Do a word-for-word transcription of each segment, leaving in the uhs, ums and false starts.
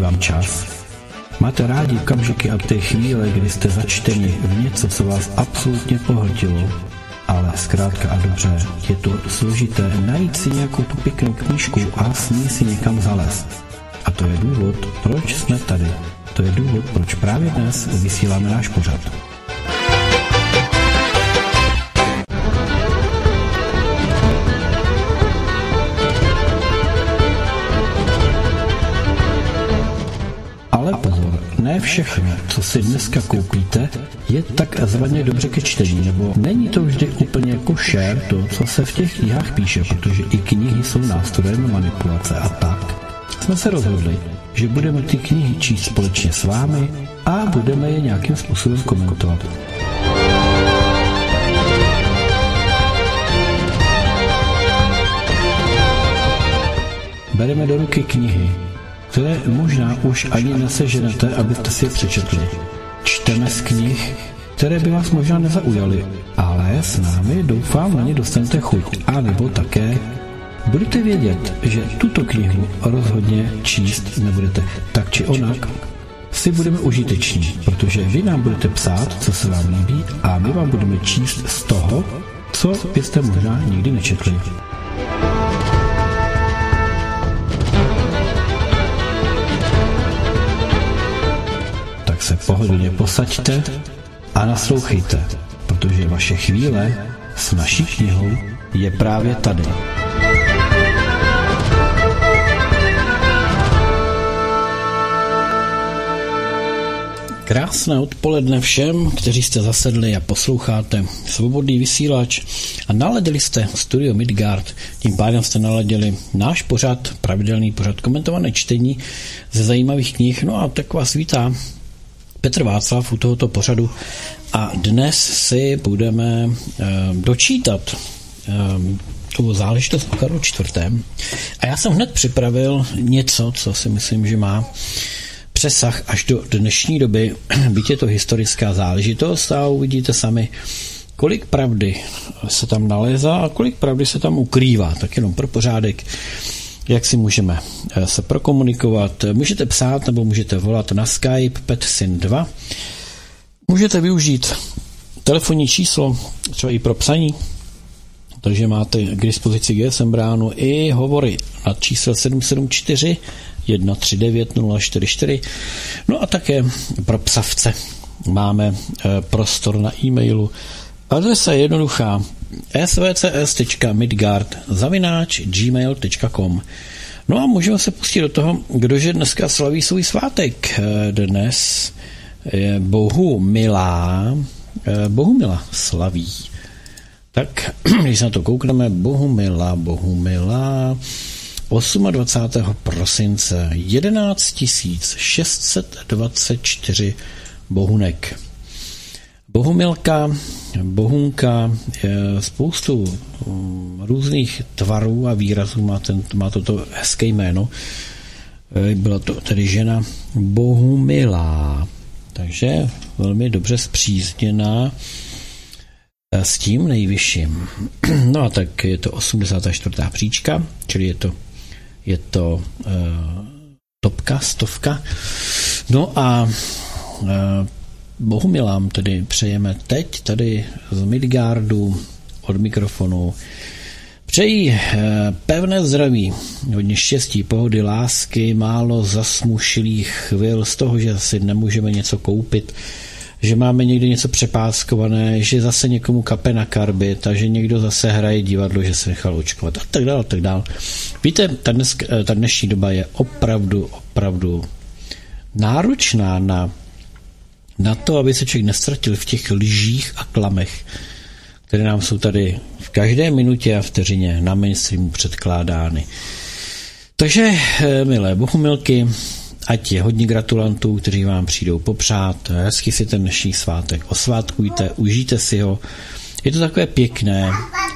vám čas? Máte rádi okamžiky a té chvíle, kdy jste začteni v něco, co vás absolutně pohltilo, ale zkrátka a dobře, je to složité najít si nějakou tu pěknou knížku a s ní si někam zalézt. A to je důvod, proč jsme tady. To je důvod, proč právě dnes vysíláme náš pořad. Ale pozor, ne všechno, co si dneska koupíte, je takzvaně dobře ke čtení, nebo není to vždy úplně košer to, co se v těch knihách píše, protože i knihy jsou nástrojem manipulace a tak. Jsme se rozhodli, že budeme ty knihy číst společně s vámi a budeme je nějakým způsobem komentovat. Bereme do ruky knihy, které možná už ani neseženete, abyste si je přečetli. Čteme z knih, které by vás možná nezaujaly, ale s námi doufám na ně dostanete chuť. A nebo také budete vědět, že tuto knihu rozhodně číst nebudete. Tak či onak si budeme užiteční, protože vy nám budete psát, co se vám líbí, a my vám budeme číst z toho, co byste možná nikdy nečetli. Se pohodlně posaďte a naslouchejte, protože vaše chvíle s naší knihou je právě tady. Krásné odpoledne všem, kteří jste zasedli a posloucháte Svobodný vysílač a naladili jste Studio Midgard, tím pádem jste naladili náš pořad, pravidelný pořad komentované čtení ze zajímavých knih. No a tak vás vítá Petr Václav u tohoto pořadu a dnes si budeme e, dočítat e, tu záležitost o Karlu čtvrtém. A já jsem hned připravil něco, co si myslím, že má přesah až do dnešní doby, byť je to historická záležitost a uvidíte sami, kolik pravdy se tam nalézá a kolik pravdy se tam ukrývá. Tak jenom pro pořádek, jak si můžeme se prokomunikovat. Můžete psát nebo můžete volat na Skype Petsin dva. Můžete využít telefonní číslo, třeba i pro psaní, takže máte k dispozici G S M bránu i hovory na číslo sedm sedm čtyři jedna tři devět nula čtyři čtyři. No a také pro psavce máme prostor na e-mailu. Adresa je jednoduchá svcs tečka midgard zavináč gmail tečka com. No a můžeme se pustit do toho, kdože dneska slaví svůj svátek. Dnes je Bohumilá, Bohumila slaví. Tak, když se na to koukneme, Bohumila, Bohumila, dvacátého osmého prosince, jedenáct tisíc šest set dvacet čtyři bohunek. Bohumilka, Bohunka, spoustu různých tvarů a výrazů má, ten, má toto hezké jméno. Byla to tedy žena Bohumilá, takže velmi dobře spřízněná s tím nejvyšším. No a tak je to osmdesátá čtvrtá příčka, čili je to, je to uh, topka, stovka. No a uh, Bohumilám tedy přejeme teď tady z Midgardu od mikrofonu. Přeji pevné zdraví, hodně štěstí, pohody, lásky, málo zasmušilých chvil z toho, že si nemůžeme něco koupit, že máme někdy něco přepáskované, že zase někomu kape na karbit a že někdo zase hraje divadlo, že se nechal očkovat a tak dále, tak dále. Víte, ta, dnes, ta dnešní doba je opravdu, opravdu náročná na na to, aby se člověk nestratil v těch lžích a klamech, které nám jsou tady v každé minutě a vteřině na mainstreamu předkládány. Takže, milé Bohumilky, ať je hodně gratulantů, kteří vám přijdou popřát, hezky si ten dnešní svátek osvátkujte, užijte si ho. Je to takové pěkné,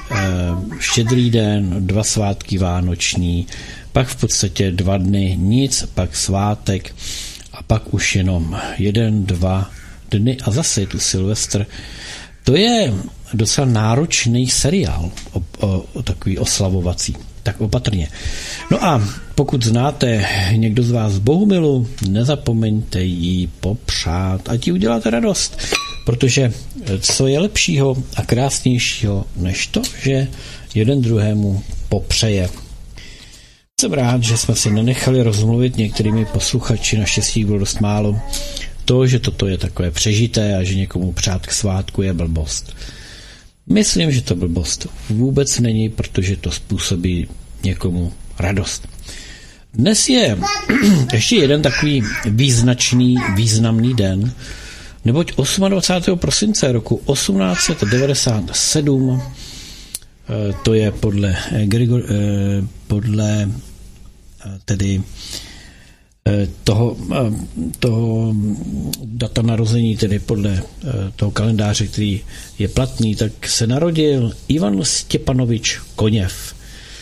štědrý den, dva svátky vánoční, pak v podstatě dva dny nic, pak svátek, a pak už jenom jeden, dva dny a zase je tu Silvestr. To je docela náročný seriál, o, o, o takový oslavovací. tak opatrně. No a pokud znáte někdo z vás Bohumilu, nezapomeňte jí popřát, ať jí uděláte radost, protože co je lepšího a krásnějšího, než to, že jeden druhému popřeje. Jsem rád, že jsme si nenechali rozmluvit některými posluchači, naštěstí bylo dost málo, to, že toto je takové přežité a že někomu přát k svátku je blbost. Myslím, že to blbost vůbec není, protože to způsobí někomu radost. Dnes je ještě jeden takový význačný, významný den, neboť dvacátého osmého prosince roku osmnáct set devadesát sedm, to je podle, Grigor, podle tedy toho, toho data narození, tedy podle toho kalendáře, který je platný, tak se narodil Ivan Stěpanovič Koněv.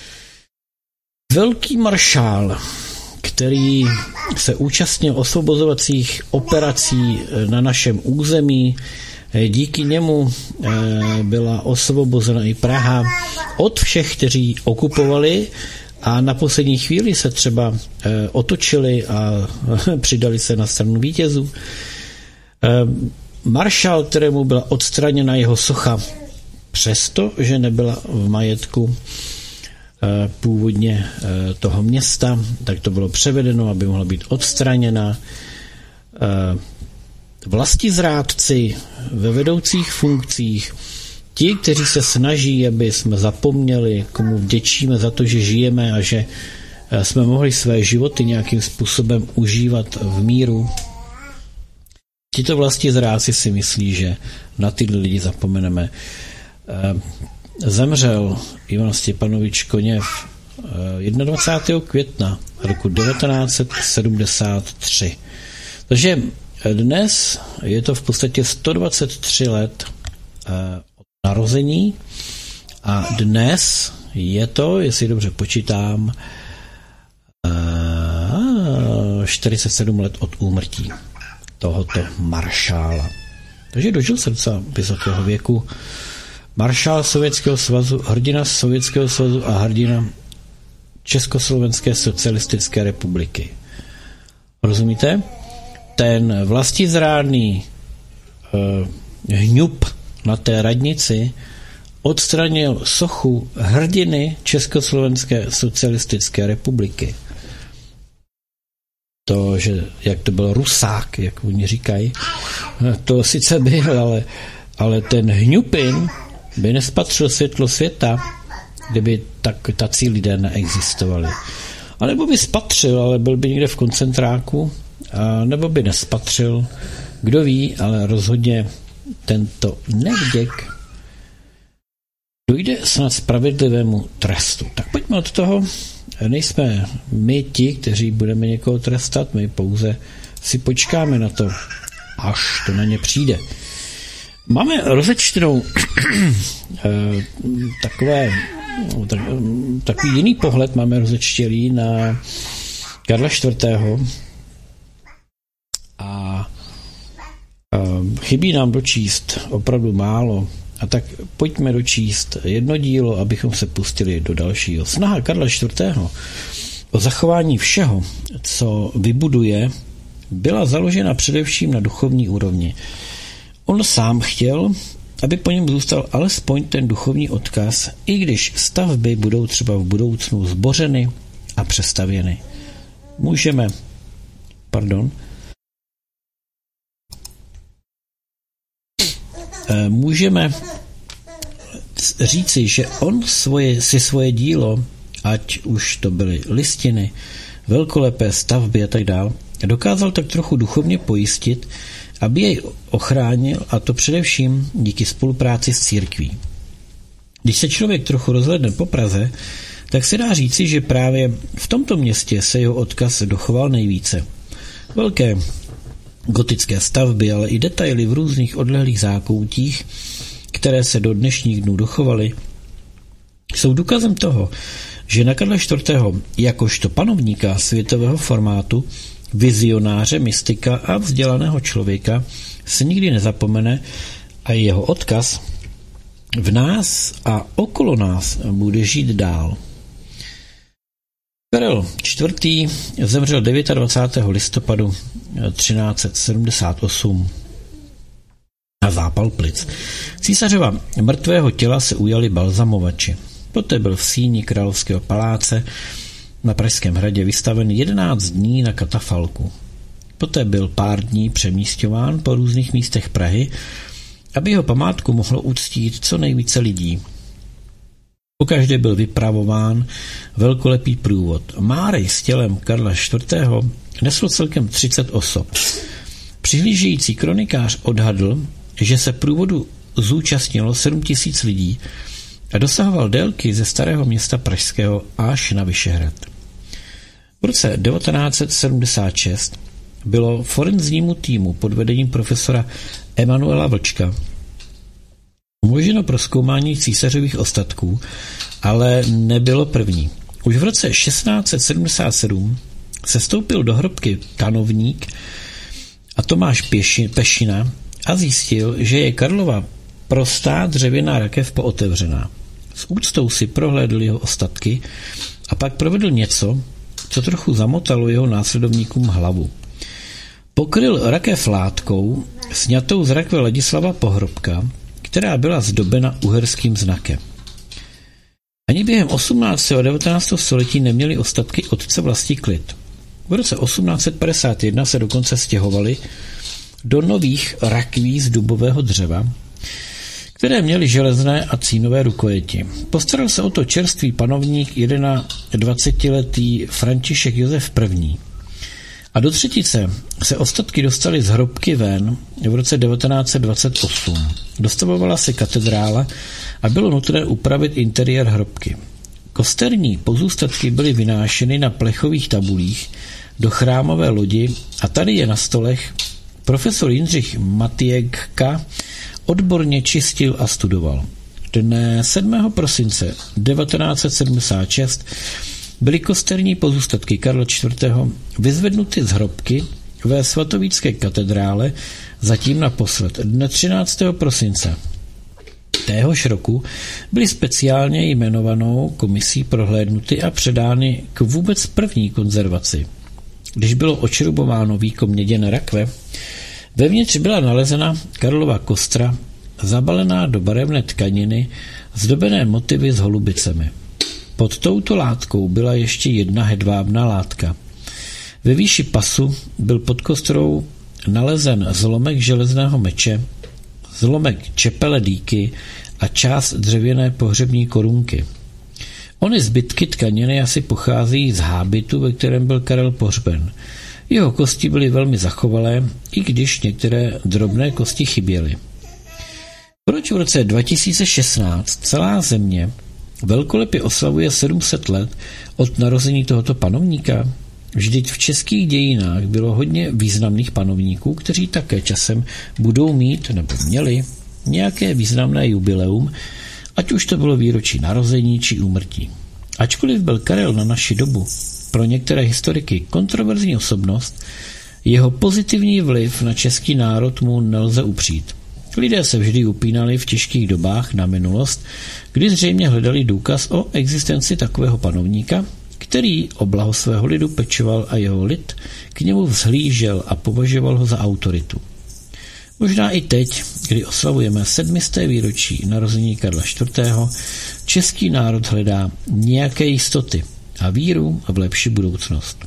Velký maršál, který se účastnil osvobozovacích operací na našem území. Díky němu byla osvobozena i Praha od všech, kteří okupovali a na poslední chvíli se třeba otočili a přidali se na stranu vítězů. Maršál, kterému byla odstraněna jeho socha, přesto, že nebyla v majetku původně toho města, tak to bylo převedeno, aby mohla být odstraněna. Vlastizrádci ve vedoucích funkcích, ti, kteří se snaží, aby jsme zapomněli, komu vděčíme za to, že žijeme a že jsme mohli své životy nějakým způsobem užívat v míru. Tito vlastizrádci si myslí, že na tyhle lidi zapomeneme. Zemřel Ivan Stěpanovič Koněv dvacátého prvního května roku devatenáct set sedmdesát tři. Takže dnes je to v podstatě sto dvacet tři let od narození a dnes je to, jestli dobře počítám, čtyřicet sedm let od úmrtí tohoto maršála. Takže dožil se docela vysokého věku. Maršál Sovětského svazu, hrdina Sovětského svazu a hrdina Československé socialistické republiky. Rozumíte? Ten vlastizrádný uh, hňup na té radnici odstranil sochu hrdiny Československé socialistické republiky. To, že jak to byl Rusák, jak oni říkají, to sice byl, ale, ale ten hňupin by nespatřil světlo světa, kdyby tak, tací lidé neexistovali. A nebo by spatřil, ale byl by někde v koncentráku, a nebo by nespatřil, kdo ví, ale rozhodně tento nevděk dojde snad spravedlivému trestu. Tak pojďme od toho, nejsme my ti, kteří budeme někoho trestat, my pouze si počkáme na to, až to na ně přijde. Máme rozečtenou takové, tak, takový jiný pohled, máme rozečtělý na Karla čtvrtého. A chybí nám dočíst opravdu málo, a tak pojďme dočíst jedno dílo, abychom se pustili do dalšího. Snaha Karla čtvrtého o zachování všeho, co vybuduje, byla založena především na duchovní úrovni. On sám chtěl, aby po něm zůstal alespoň ten duchovní odkaz, i když stavby budou třeba v budoucnu zbořeny a přestavěny. Můžeme, pardon, můžeme říci, že on svoje, si svoje dílo, ať už to byly listiny, velkolepé stavby a tak dále, dokázal tak trochu duchovně pojistit, aby jej ochránil, a to především díky spolupráci s církví. Když se člověk trochu rozhledne po Praze, tak se dá říci, že právě v tomto městě se jeho odkaz dochoval nejvíce. Velké gotické stavby, ale i detaily v různých odlehlých zákoutích, které se do dnešních dnů dochovaly, jsou důkazem toho, že na Karla čtvrtého. jakožto panovníka světového formátu, vizionáře, mystika a vzdělaného člověka se nikdy nezapomene a jeho odkaz v nás a okolo nás bude žít dál. Karel čtvrtý. zemřel dvacátého devátého listopadu třináct set sedmdesát osm na zápal plic. Císařova mrtvého těla se ujali balzamovači. Poté byl v síni královského paláce na Pražském hradě vystaven jedenáct dní na katafalku. Poté byl pár dní přemísťován po různých místech Prahy, aby jeho památku mohlo uctít co nejvíce lidí. Pokaždé byl vypravován velkolepý průvod. Márej s tělem Karla čtvrtého. nesl celkem třicet osob. Přihlížející kronikář odhadl, že se průvodu zúčastnilo sedm tisíc lidí a dosahoval délky ze Starého Města pražského až na Vyšehrad. V roce devatenáct set sedmdesát šest bylo forenznímu týmu pod vedením profesora Emanuela Vlčka umožněno prozkoumání císařových ostatků, ale nebylo první. Už v roce šestnáct set sedmdesát sedm se vstoupil do hrobky kanovník a Tomáš Pěši, Pešina a zjistil, že je Karlova prostá dřevěná rakev pootevřená. S úctou si prohlédl jeho ostatky a pak provedl něco, co trochu zamotalo jeho následovníkům hlavu. Pokryl rakev látkou, sňatou z rakve Ladislava Pohrobka, která byla zdobena uherským znakem. Ani během osmnáctého a devatenáctého století neměli ostatky otce Vlasti klid. V roce osmnáct set padesát jedna se dokonce stěhovali do nových rakví z dubového dřeva, které měly železné a cínové rukojeti. Postaral se o to čerstvý panovník dvacetiletý František Josef I. A do třetice se ostatky dostaly z hrobky ven v roce devatenáct set dvacet osm. Dostavovala se katedrála a bylo nutné upravit interiér hrobky. Kosterní pozůstatky byly vynášeny na plechových tabulích do chrámové lodi a tady je na stolech profesor Jindřich Matějka odborně čistil a studoval. Dne sedmého prosince devatenáct set sedmdesát šest byly kosterní pozůstatky Karla čtvrtého. vyzvednuty z hrobky ve svatovícké katedrále zatím naposled. Dne třináctého prosince téhož roku byly speciálně jmenovanou komisí prohlédnuty a předány k vůbec první konzervaci. Když bylo očrubováno víko měděné rakve, vevnitř byla nalezena Karlova kostra zabalená do barevné tkaniny zdobené motivy s holubicemi. Pod touto látkou byla ještě jedna hedvábná látka. Ve výši pasu byl pod kostrou nalezen zlomek železného meče, zlomek čepele dýky a část dřevěné pohřební korunky. Ony zbytky tkaniny asi pochází z hábitu, ve kterém byl Karel pohřben. Jeho kosti byly velmi zachovalé, i když některé drobné kosti chyběly. Proč v roce dva tisíce šestnáct celá země velkolepě oslavuje sedm set let od narození tohoto panovníka? Vždyť v českých dějinách bylo hodně významných panovníků, kteří také časem budou mít nebo měli nějaké významné jubileum, ať už to bylo výročí narození či úmrtí. Ačkoliv byl Karel na naši dobu pro některé historiky kontroverzní osobnost, jeho pozitivní vliv na český národ mu nelze upřít. Lidé se vždy upínali v těžkých dobách na minulost, kdy zřejmě hledali důkaz o existenci takového panovníka, který o blaho svého lidu pečoval a jeho lid k němu vzhlížel a považoval ho za autoritu. Možná i teď, kdy oslavujeme sedmisté výročí narození Karla čtvrtého. český národ hledá nějaké jistoty a víru v lepší budoucnost.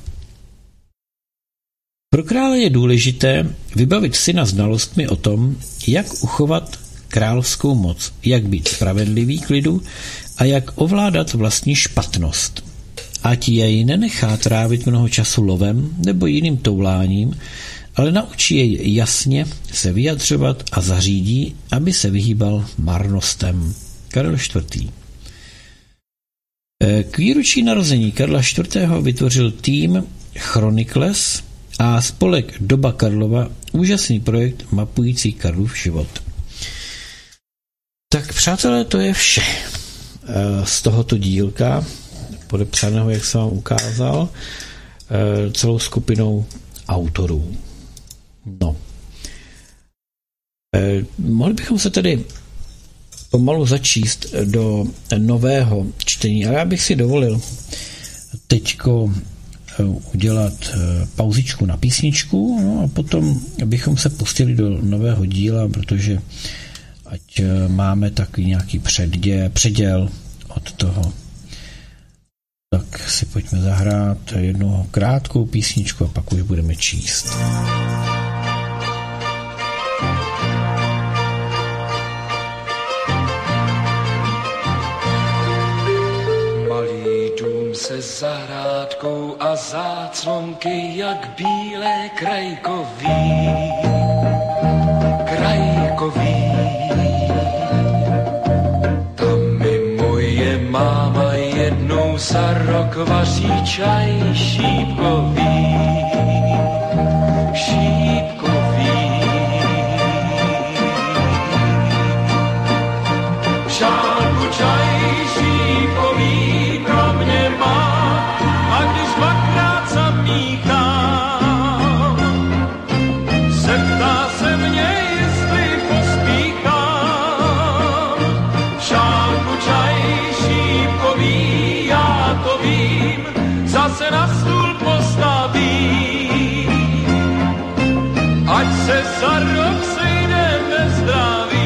Pro krále je důležité vybavit syna znalostmi o tom, jak uchovat královskou moc, jak být spravedlivý k lidu a jak ovládat vlastní špatnost. Ať jej nenechá trávit mnoho času lovem nebo jiným touláním, ale naučí jej jasně se vyjadřovat a zařídí, aby se vyhýbal marnostem. Karel čtvrtý. K výročí narození Karla čtvrtého. vytvořil tým Chronikles a spolek Doba Karlova úžasný projekt mapující Karlův život. Tak přátelé, to je vše z tohoto dílka, podepsaného, jak jsem vám ukázal, celou skupinou autorů. No. Mohli bychom se tedy pomalu začíst do nového čtení, ale já bych si dovolil teďko udělat pauzičku na písničku, no a potom bychom se pustili do nového díla, protože ať máme takový nějaký předdě, předěl od toho. Tak si pojďme zahrát jednu krátkou písničku a pak už budeme číst. Se zahrádkou a záclonky jak bílé krajkový, krajkový. Tam mi moje máma jednou za rok vaří čaj šípkový, šípkový. Šálku čaj šípkový pro mě má, a když dvakrát zamíchám, zeptá se mě, jestli pospíchám. Šálku čaj šípkový, já to vím, zase na stůl postavím. Ať se za rok sejdeme zdraví.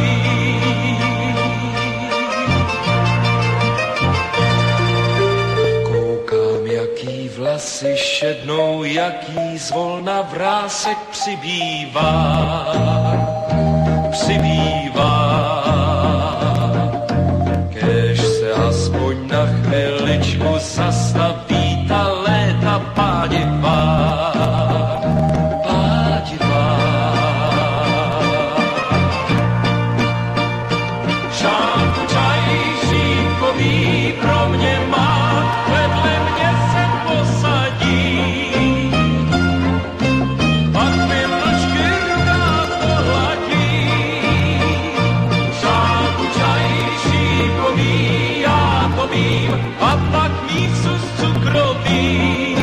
Vlasy šednou, jaký zvolna vrásek přibývá, přibývá. Kéž se aspoň na chviličku zastaví ta léta pádivá, pádivá. Šálku čaj šípkový pro mě má, vedle mě se posadí, pak mi mlčky ruká pohladí. Šálku čaj šípkový, já to vím, a pak mísu s cukrovým.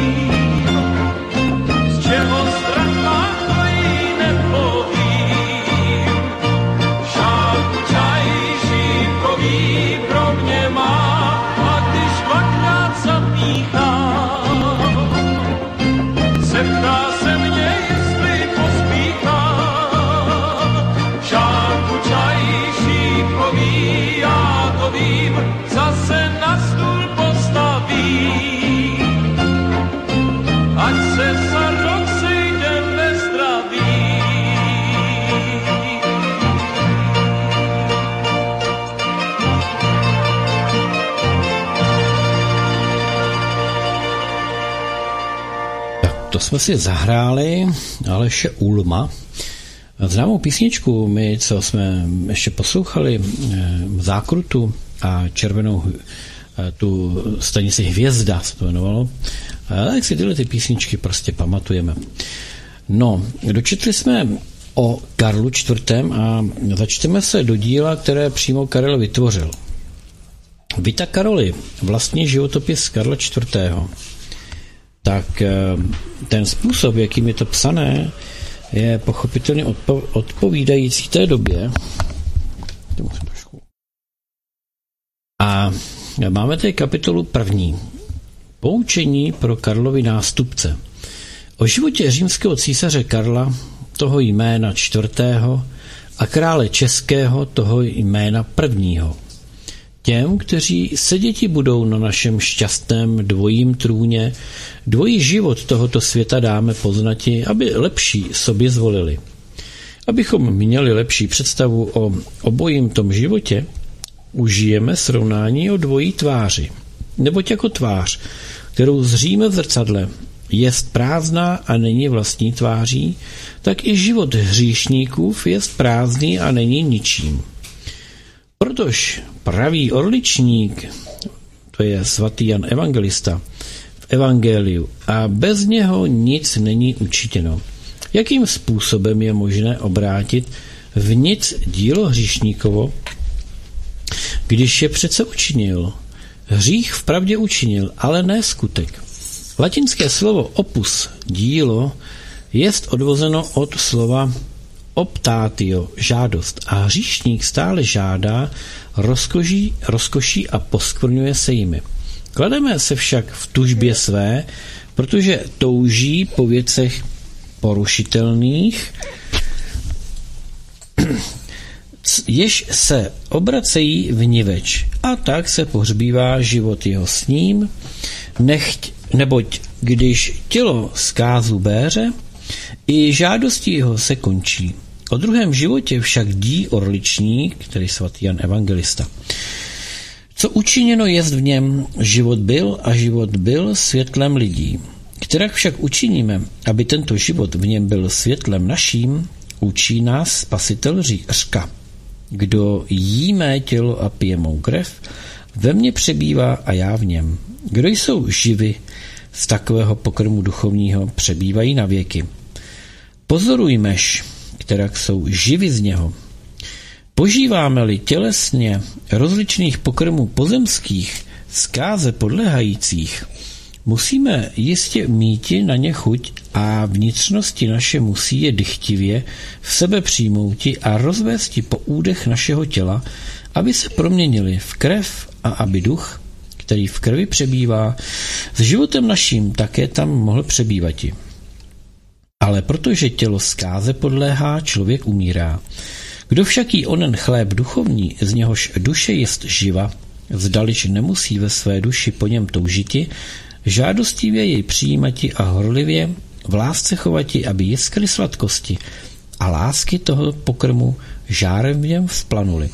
Z čeho strach má, to jí nepovím. Šálku čaj šípkový pro mě má, a když dvakrát zamíchám, zeptá se mě, jestli pospíchám. Šálku čaj šípkový, já to vím, zase na stůl postavím. Ať se za rok sejdeme zdraví. To jsme si zahráli Aleše Ulma. Známou písničku, my, co jsme ještě poslouchali, Zákrutu a červenou tu stanici Hvězda se to jmenovalo, tak si tyhle ty písničky prostě pamatujeme. No, dočetli jsme o Karlu čtvrtém a začteme se do díla, které přímo Karel vytvořil. Vita Karoli, vlastní životopis Karla čtvrtého. Tak ten způsob, jakým je to psané, je pochopitelně odpo- odpovídající té době. A máme tady kapitolu první. Poučení pro Karlovi nástupce. O životě římského císaře Karla, toho jména čtvrtého, a krále českého, toho jména prvního. Těm, kteří seděti budou na našem šťastném dvojím trůně, dvojí život tohoto světa dáme poznati, aby lepší sobě zvolili. Abychom měli lepší představu o obojím tom životě, užijeme srovnání o dvojí tváři. Neboť jako tvář, kterou zříme v zrcadle, jest prázdná a není vlastní tváří, tak i život hříšníků jest prázdný a není ničím. Protože pravý orličník, to je svatý Jan Evangelista, v Evangeliu, a bez něho nic není učitěno. Jakým způsobem je možné obrátit v nic dílo hříšníkovo, když je přece učinil? Hřích vpravdě učinil, ale ne skutek. Latinské slovo opus, dílo, jest odvozeno od slova optatio, žádost, a hříšník stále žádá, rozkoší, rozkoší a poskvrňuje se jimi. Klademe se však v tužbě své, protože touží po věcech porušitelných, jež se obracejí vniveč, a tak se pohřbívá život jeho s ním, nechť, neboť když tělo zkázu béře, i žádosti jeho se končí. O druhém životě však dí orličník, který svatý Jan Evangelista. Co učiněno jest v něm, život byl a život byl světlem lidí. Kterak však učiníme, aby tento život v něm byl světlem naším, učí nás Spasitel říká: kdo jí mé tělo a pije mou krev, ve mně přebývá a já v něm. Kdo jsou živi z takového pokrmu duchovního, přebývají na věky. Pozorujmež, kterak jsou živi z něho. Požíváme-li tělesně rozličných pokrmů pozemských, zkáze podléhajících, musíme jistě míti na ně chuť a vnitřnosti naše musí je dychtivě v sebe přijmouti a rozvésti po údech našeho těla, aby se proměnili v krev a aby duch, který v krvi přebývá, s životem naším také tam mohl přebývati. Ale protože tělo zkáze podléhá, člověk umírá. Kdo však jí onen chléb duchovní, z něhož duše jest živa, zdalič nemusí ve své duši po něm toužiti, žádostivě jej přijímati a horlivě v lásce chovati, aby jiskry sladkosti a lásky toho pokrmu žárem v něm vzplanuly.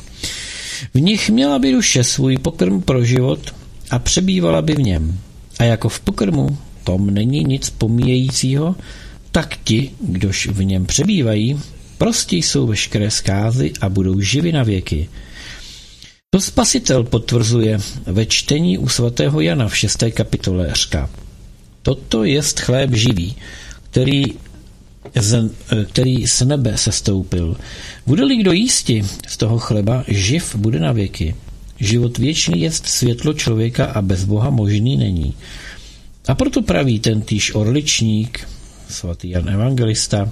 V nich měla by duše svůj pokrm pro život a přebývala by v něm. A jako v pokrmu tom není nic pomíjejícího, tak ti, kdož v něm přebývají, prostě jsou veškeré zkázy a budou živi na věky. To Spasitel potvrzuje ve čtení u svatého Jana v šesté kapitole říká: toto jest chléb živý, který z, který z nebe sestoupil. Bude-li kdo jísti z toho chleba, živ bude na věky. Život věčný jest světlo člověka a bez Boha možný není. A proto praví tentýž orličník, svatý Jan Evangelista: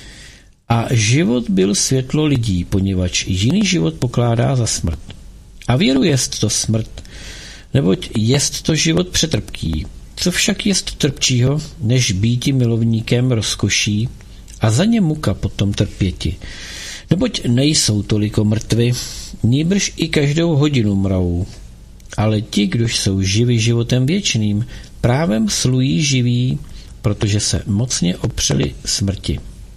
a život byl světlo lidí, poněvadž jiný život pokládá za smrt. A věru jest to smrt, neboť jest to život přetrpký. Co však jest trpčího, než býti milovníkem rozkoší a za ně muka potom trpěti. Neboť nejsou toliko mrtvi, nýbrž i každou hodinu mrou. Ale ti, kdož jsou živi životem věčným, právem slují živí, protože se mocně opřeli smrti.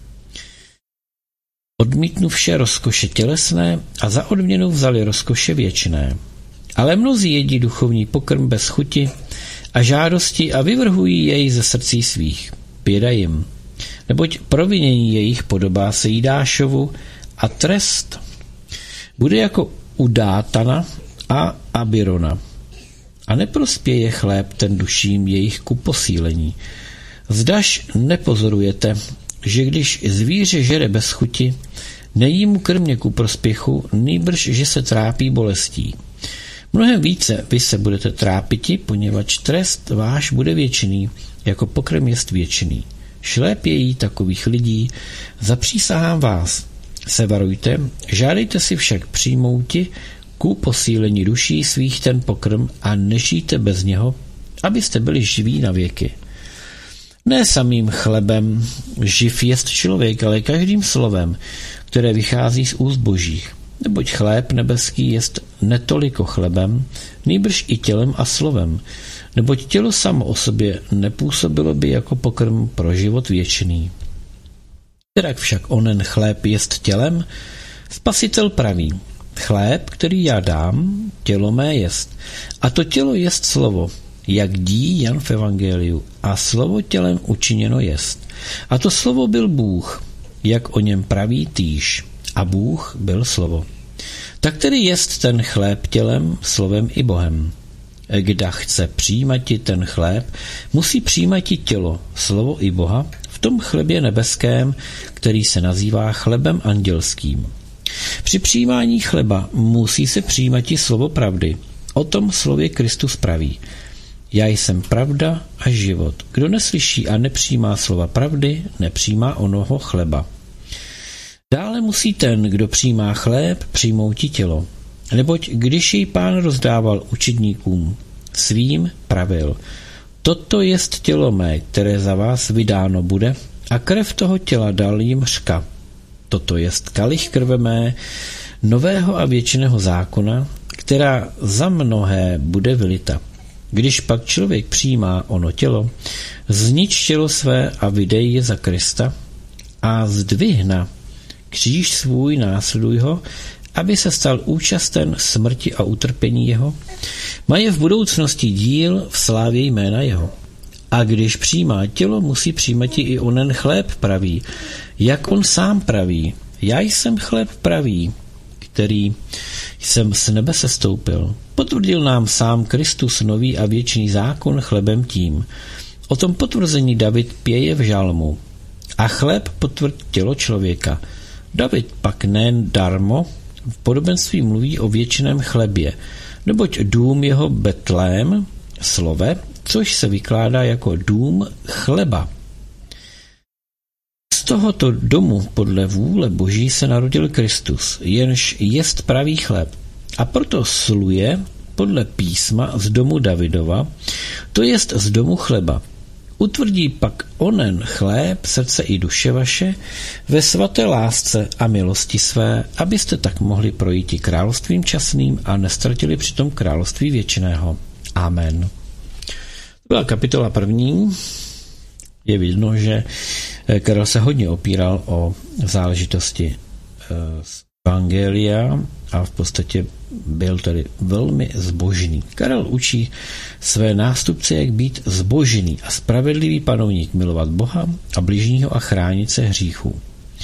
Odmítnuvše rozkoše tělesné a za odměnu vzali rozkoše věčné. Ale mnozí jedí duchovní pokrm bez chuti a žádosti a vyvrhují jej ze srdcí svých. Běda jim, neboť provinění jejich podobá se Jidášovu a trest bude jako u Dátana a Abirona. A neprospěje chléb ten duším jejich ku posílení. Zdaž nepozorujete, že když zvíře žere bez chuti, není mu krmě ku prospěchu, nýbrž, že se trápí bolestí. Mnohem více vy se budete trápiti, poněvadž trest váš bude věčný, jako pokrm jest věčný. Šlépějí takových lidí, zapřísahám vás. Se varujte, žádejte si však přijmouti ku posílení duší svých ten pokrm a nežijte bez něho, abyste byli živí na věky. Ne samým chlebem živ jest člověk, ale každým slovem, které vychází z úst božích. Neboť chléb nebeský jest netoliko chlebem, nýbrž i tělem a slovem. Neboť tělo samo o sobě nepůsobilo by jako pokrm pro život věčný. Kterak však onen chléb jest tělem, Spasitel praví: chléb, který já dám, tělo mé jest. A to tělo jest slovo, jak dí Jan v Evangeliu, a slovo tělem učiněno jest. A to slovo byl Bůh, jak o něm praví týž. A Bůh byl slovo. Tak tedy jest ten chléb tělem, slovem i Bohem. Kdo chce přijímati ten chléb, musí přijímati tělo, slovo i Boha v tom chlebě nebeském, který se nazývá chlebem andělským. Při přijímání chleba musí se přijímati slovo pravdy. O tom slově Kristus praví: já jsem pravda a život. Kdo neslyší a nepřijímá slova pravdy, nepřijímá onoho chleba. Dále musí ten, kdo přijímá chléb, přijmout tělo. Neboť když jej Pán rozdával učedníkům, svým pravil: toto jest tělo mé, které za vás vydáno bude, a krev toho těla dal jim řka. Toto jest kalich krve mé, nového a věčného zákona, která za mnohé bude vylita. Když pak člověk přijímá ono tělo, znič tělo své a vydej je za Krista a zdvihna kříž svůj, následuj ho, aby se stal účasten smrti a utrpení jeho, mají v budoucnosti díl v slávě jména jeho. A když přijímá tělo, musí přijímat i onen chléb pravý, jak on sám praví: já jsem chléb pravý, který jsem z nebe sestoupil. Potvrdil nám sám Kristus nový a věčný zákon chlebem tím. O tom potvrzení David pěje v žalmu. A chléb potvrd tělo člověka. David pak nejen darmo v podobenství mluví o věčném chlebě, neboť dům jeho Betlém, slove, což se vykládá jako dům chleba. Z tohoto domu podle vůle Boží se narodil Kristus, jenž jest pravý chléb. A proto sluje podle písma z domu Davidova, to jest z domu chleba. Utvrdí pak onen chléb srdce i duše vaše ve svaté lásce a milosti své, abyste tak mohli projít i královstvím časným a nestratili přitom království věčného. Amen. To byla kapitola první. Je vidno, že Karel se hodně opíral o záležitosti z Evangelia a v podstatě byl tedy velmi zbožný. Karel učí své nástupce, jak být zbožný a spravedlivý panovník, milovat Boha a bližního a chránit se hříchů.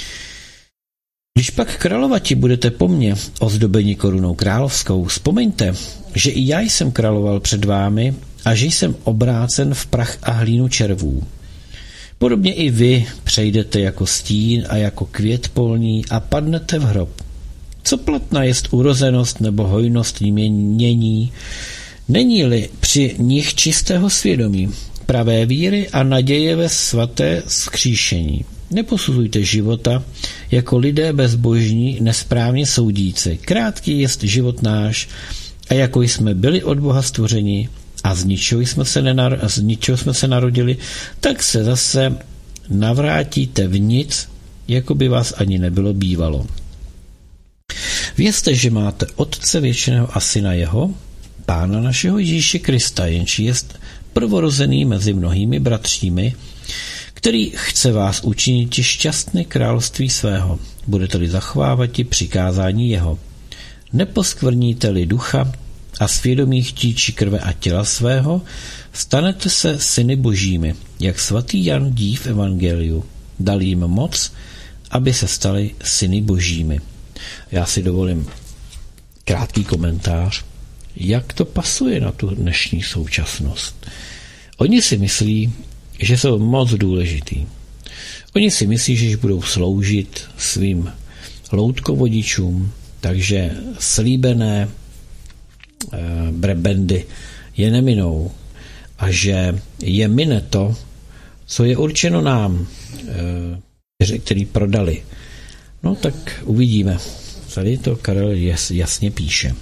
Když pak královati budete po mně ozdobeni korunou královskou, vzpomeňte, že i já jsem královal před vámi a že jsem obrácen v prach a hlínu červů. Podobně i vy přejdete jako stín a jako květ polní a padnete v hrob. Co platná jest urozenost nebo hojnost jmění, není-li při nich čistého svědomí, pravé víry a naděje ve svaté vzkříšení. Neposuzujte života jako lidé bezbožní, nesprávně soudíci. Krátký jest život náš a jako jsme byli od Boha stvořeni a z ničeho jsme se, nenar- z ničeho jsme se narodili, tak se zase navrátíte v nic, jako by vás ani nebylo bývalo. Vězte, že máte Otce věčného a Syna jeho, Pána našeho Ježíše Krista, jenž jest prvorozený mezi mnohými bratřími, který chce vás učinit šťastné království svého. Budete-li zachovávat i přikázání jeho. Neposkvrníte-li ducha a svědomí chtíči krve a těla svého, stanete se syny božími, jak svatý Jan dí v Evangeliu. Dal jim moc, aby se stali syny božími. Já si dovolím krátký komentář, jak to pasuje na tu dnešní současnost. Oni si myslí, že jsou moc důležitý. Oni si myslí, že budou sloužit svým loutkovodičům, takže slíbené e, brebendy je neminou a že je mine to, co je určeno nám, e, který prodali. No tak uvidíme. Tady to Karel jas, jasně píše.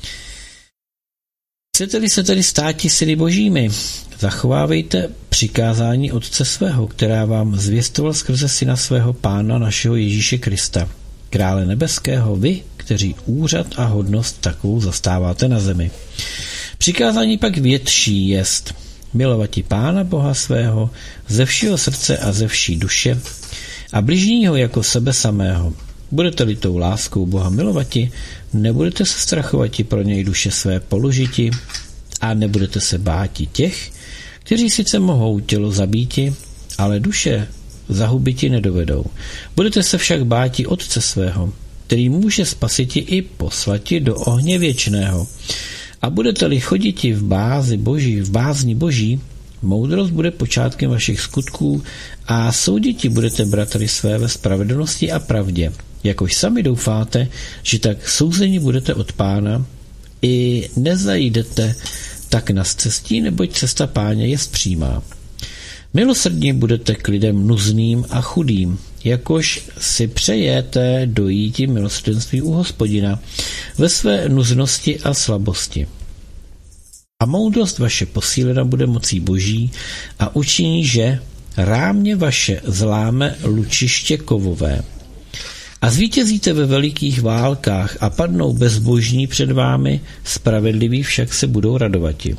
Chcete-li se tedy státi syny božími, zachovávejte přikázání Otce svého, která vám zvěstoval skrze Syna svého, Pána našeho Ježíše Krista, Krále nebeského, vy, kteří úřad a hodnost takovou zastáváte na zemi. Přikázání pak větší jest milovati Pána Boha svého ze všeho srdce a ze vší duše a bližního jako sebe samého. Budete-li tou láskou Boha milovati, nebudete se strachovati pro něj duše své položiti a nebudete se báti těch, kteří sice mohou tělo zabíti, ale duše zahubiti nedovedou. Budete se však báti Otce svého, který může spasiti i poslati do ohně věčného. A budete-li choditi v bázi boží, v bázni boží, moudrost bude počátkem vašich skutků a souditi budete bratry své ve spravedlnosti a pravdě. Jakož sami doufáte, že tak souzeni budete od Pána, i nezajdete tak na cestí, neboť cesta Páně je přímá. Milosrdní budete k lidem nuzným a chudým, jakož si přejete dojít milosrdenství u Hospodina ve své nuznosti a slabosti. A moudrost vaše posílena bude mocí boží a učiní, že rámě vaše zláme lučiště kovové. A zvítězíte ve velikých válkách a padnou bezbožní před vámi, spravedliví však se budou radovati.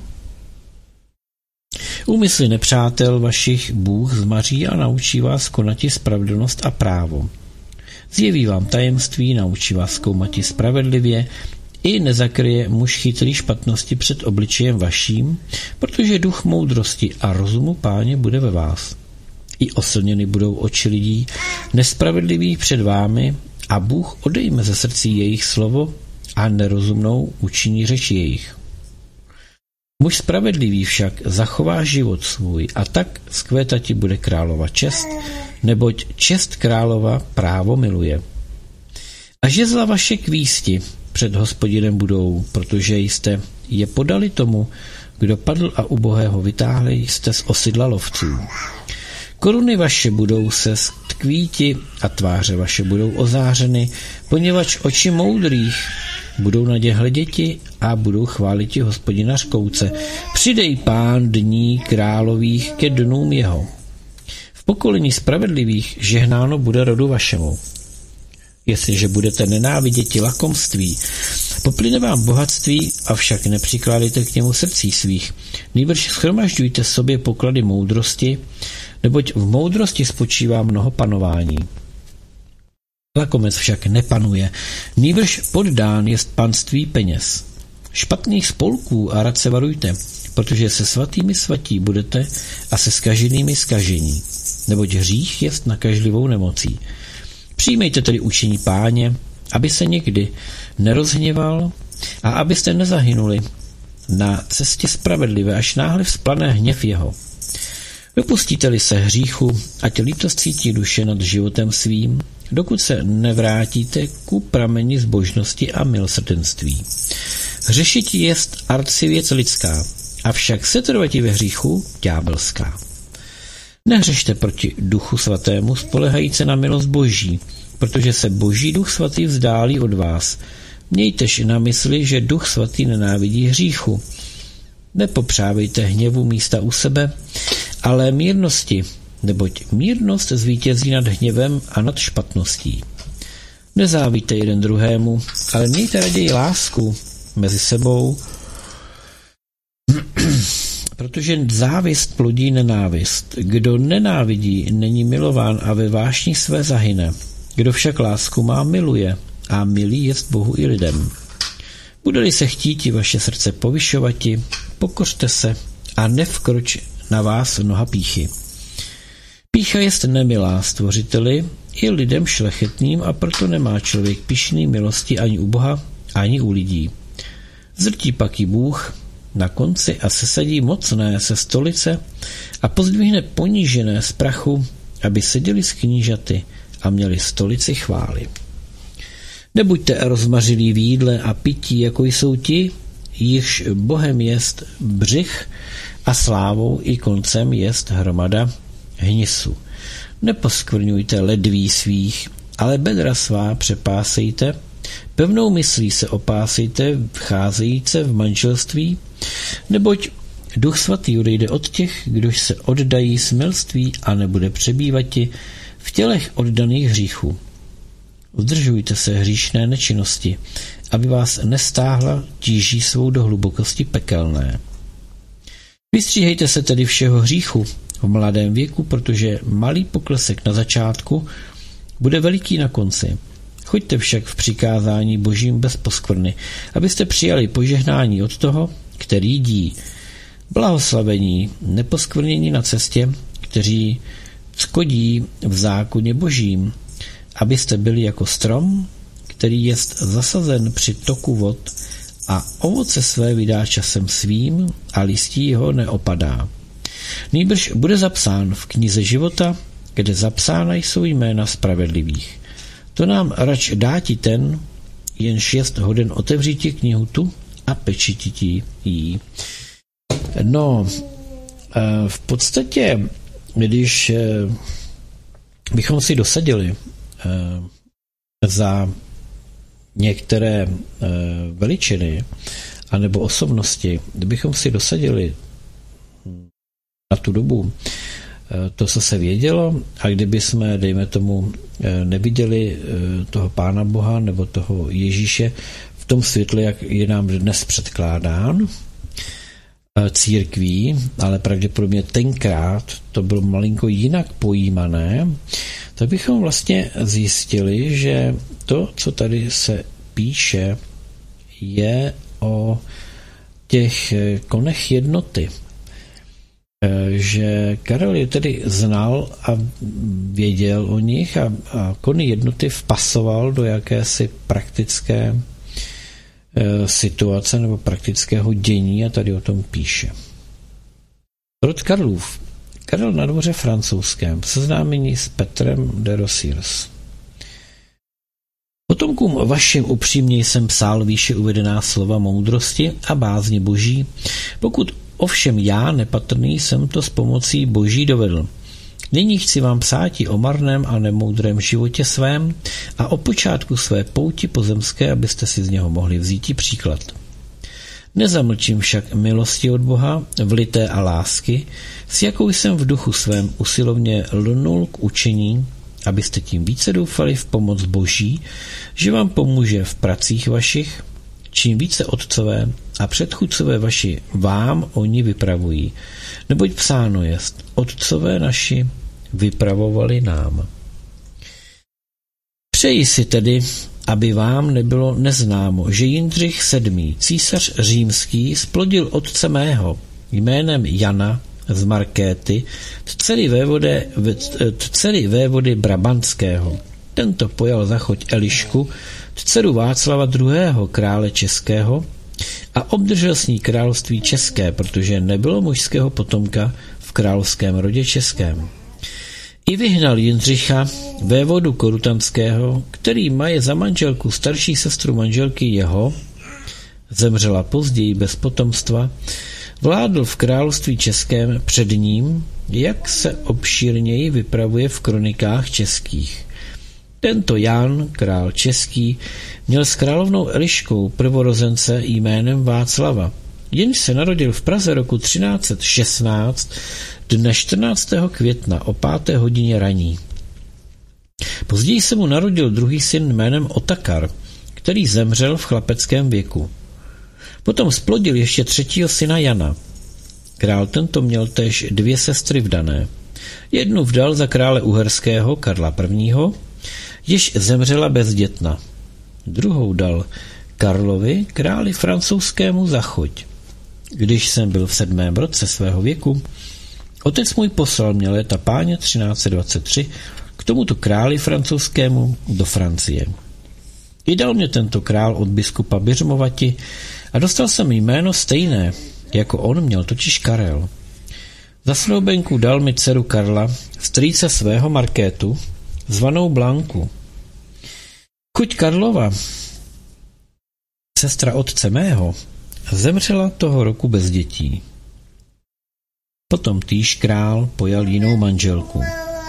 Úmysly nepřátel vašich Bůh zmaří a naučí vás konati spravedlnost a právo. Zjeví vám tajemství, naučí vás zkoumati spravedlivě, i nezakryje muž chytrý špatnosti před obličejem vaším, protože duch moudrosti a rozumu Páně bude ve vás. I oslněny budou oči lidí nespravedlivých před vámi a Bůh odejme ze srdcí jejich slovo a nerozumnou učiní řeči jejich. Muž spravedlivý však zachová život svůj a tak zkvétati bude králova čest, neboť čest králova právo miluje. A žezla vaše kvísti před Hospodinem budou, protože jste je podali tomu, kdo padl a ubohého vytáhli jste z osidla lovců. Koruny vaše budou se stkvíti a tváře vaše budou ozářeny, poněvadž oči moudrých budou na ně hleděti a budou chváliti Hospodina řkouce. Přidej Pán dní králových ke dnům jeho. V pokolení spravedlivých žehnáno bude rodu vašemu. Jestliže budete nenáviděti lakomství, poplyne vám bohatství, avšak nepřikládejte k němu srdcí svých. Nýbrž shromažďujte sobě poklady moudrosti, neboť v moudrosti spočívá mnoho panování. Lakomec však nepanuje, nýbrž poddán jest panství peněz. Špatných spolků a rad se varujte, protože se svatými svatí budete a se zkaženými zkažení, neboť hřích jest nakažlivou nemocí. Přijmejte tedy učení Páně, aby se někdy nerozhněval a abyste nezahynuli na cestě spravedlivé, až náhle vzplane hněv jeho. Dopustíte-li se hříchu, ať lítost cítí duše nad životem svým, dokud se nevrátíte ku prameni zbožnosti a milosrdenství. Hřešití jest arcivěc lidská, avšak setrvati ve hříchu ďábelská. Nehřešte proti duchu svatému, spolehajíce na milost boží, protože se boží duch svatý vzdálí od vás. Mějtež na mysli, že duch svatý nenávidí hříchu. Nepopřávejte hněvu místa u sebe, ale mírnosti, neboť mírnost zvítězí nad hněvem a nad špatností. Nezávíte jeden druhému, ale mějte raději lásku mezi sebou, protože závist plodí nenávist. Kdo nenávidí, není milován a ve vášni své zahyne. Kdo však lásku má, miluje a milý jest Bohu i lidem. Bude-li se chtíti vaše srdce povyšovati, pokořte se a nevkroč na vás noha pýchy. Pýcha jest nemilá stvořiteli i lidem šlechetným a proto nemá člověk pyšný milosti ani u Boha, ani u lidí. Zrtí pak i Bůh na konci a sesadí mocné se stolice a pozdvihne ponížené z prachu, aby seděli s knížaty a měli stolici chvály. Nebuďte rozmařilí v jídle a pití, jako jsou ti, jichž Bohem jest břich a slávou i koncem jest hromada hnisu. Neposkvrňujte ledví svých, ale bedra svá přepásejte, pevnou myslí se opásejte, vcházejíce v manželství, neboť Duch svatý odejde od těch, kdož se oddají smilství a nebude přebývati v tělech oddaných hříchů. Udržujte se hříšné nečinnosti, aby vás nestáhla tíží svou do hlubokosti pekelné. Vystříhejte se tedy všeho hříchu v mladém věku, protože malý poklesek na začátku bude veliký na konci. Choďte však v přikázání božím bez poskvrny, abyste přijali požehnání od toho, který dí. Blahoslavení, neposkvrnění na cestě, kteří ckodí v zákoně božím, abyste byli jako strom, který jest zasazen při toku vod a ovoce své vydá časem svým a listí ho neopadá. Nýbrž bude zapsán v knize života, kde zapsána jsou jména spravedlivých. To nám rač dáti ten, jenž jest hoden otevříti knihu tu a pečití jí. No, v podstatě, když bychom si dosadili za některé veličiny anebo osobnosti, kdybychom si dosadili na tu dobu to, co se vědělo, a kdyby jsme, dejme tomu, neviděli toho Pána Boha nebo toho Ježíše v tom světle, jak je nám dnes předkládán církví, ale pravděpodobně tenkrát to bylo malinko jinak pojímané, tak bychom vlastně zjistili, že to, co tady se píše, je o těch konech jednoty. Že Karel je tedy znal a věděl o nich a, a kony jednoty vpasoval do jakési praktické e, situace nebo praktického dění a tady o tom píše. Rod Karlův. Karel na dvoře francouzském, seznámení s Petrem de Rosiers. Potomkům vašim upřímně jsem psal výše uvedená slova moudrosti a bázně boží, pokud ovšem já, nepatrný, jsem to s pomocí boží dovedl. Nyní chci vám psáti o marném a nemoudrém životě svém a o počátku své pouti pozemské, abyste si z něho mohli vzít příklad. Nezamlčím však milosti od Boha, vlité a lásky, s jakou jsem v duchu svém usilovně lnul k učení, abyste tím více doufali v pomoc boží, že vám pomůže v pracích vašich, čím více otcové a předchůdcové vaši vám oni vypravují, neboť psáno jest, otcové naši vypravovali nám. Přeji si tedy, aby vám nebylo neznámo, že Jindřich sedmý, císař římský, splodil otce mého jménem Jana z Markéty, tceli vévody, tceli vévody Brabantského. Tento pojal za choť Elišku, dceru Václava druhého. krále českého, a obdržel s ní království české, protože nebylo mužského potomka v královském rodě českém. I vyhnal Jindřicha, vévodu Korutanského, který maje za manželku starší sestru manželky jeho, zemřela později bez potomstva, vládl v království českém před ním, jak se obšírněji vypravuje v kronikách českých. Tento Jan, král český, měl s královnou Eliškou prvorozence jménem Václava, jenž se narodil v Praze roku třináct set šestnáct dne čtrnáctého května o páté hodině raní. Později se mu narodil druhý syn jménem Otakar, který zemřel v chlapeckém věku. Potom splodil ještě třetího syna Jana. Král tento měl též dvě sestry vdané. Jednu vdal za krále uherského Karla prvního., jež zemřela bezdětna. Druhou dal Karlovi, králi francouzskému za choť. Když jsem byl v sedmém roce svého věku, otec můj poslal mě léta páně třináct set dvacet tři k tomuto králi francouzskému do Francie. I dal mě tento král od biskupa Biřmovati a dostal jsem jméno stejné, jako on měl, totiž Karel. Za snoubenku dal mi dceru Karla, strýce svého Markétu, zvanou Blanku. Chuť Karlova, sestra otce mého, zemřela toho roku bez dětí. Potom týž král pojal jinou manželku.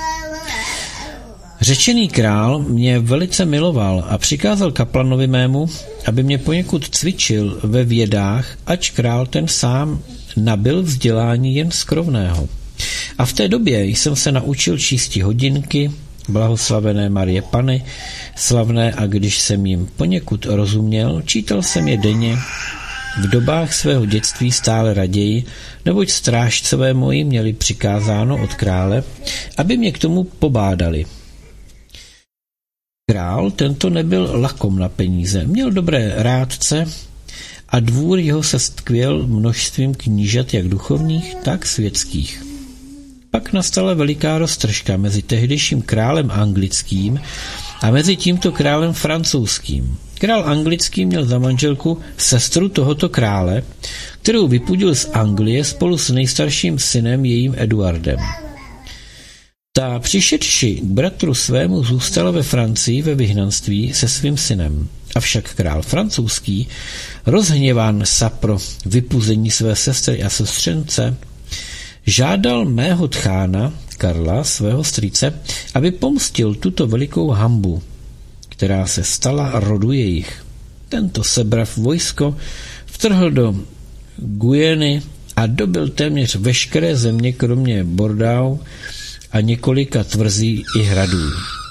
Řečený král mě velice miloval a přikázal kaplanovi mému, aby mě poněkud cvičil ve vědách, ač král ten sám nabyl vzdělání jen skrovného. A v té době jsem se naučil čísti hodinky, blahoslavené Marie Panny, slavné, a když jsem jim poněkud rozuměl, čítal jsem je denně, v dobách svého dětství stále raději, neboť strážcové moji měli přikázáno od krále, aby mě k tomu pobádali. Král tento nebyl lakom na peníze, měl dobré rádce a dvůr jeho se stkvěl množstvím knížat jak duchovních, tak světských. Pak nastala veliká roztržka mezi tehdejším králem anglickým a mezi tímto králem francouzským. Král anglický měl za manželku sestru tohoto krále, kterou vypudil z Anglie spolu s nejstarším synem jejím Eduardem. Ta přišedši k bratru svému zůstala ve Francii ve vyhnanství se svým synem. Avšak král francouzský, rozhněván pro vypuzení své sestry a sestřence, žádal mého tchána, Karla, svého strýce, aby pomstil tuto velikou hanbu, která se stala rodu jejich. Tento sebrav vojsko Vtrhl do Guyeny a dobyl téměř veškeré země, kromě Bordeaux a několika tvrzí i hradů.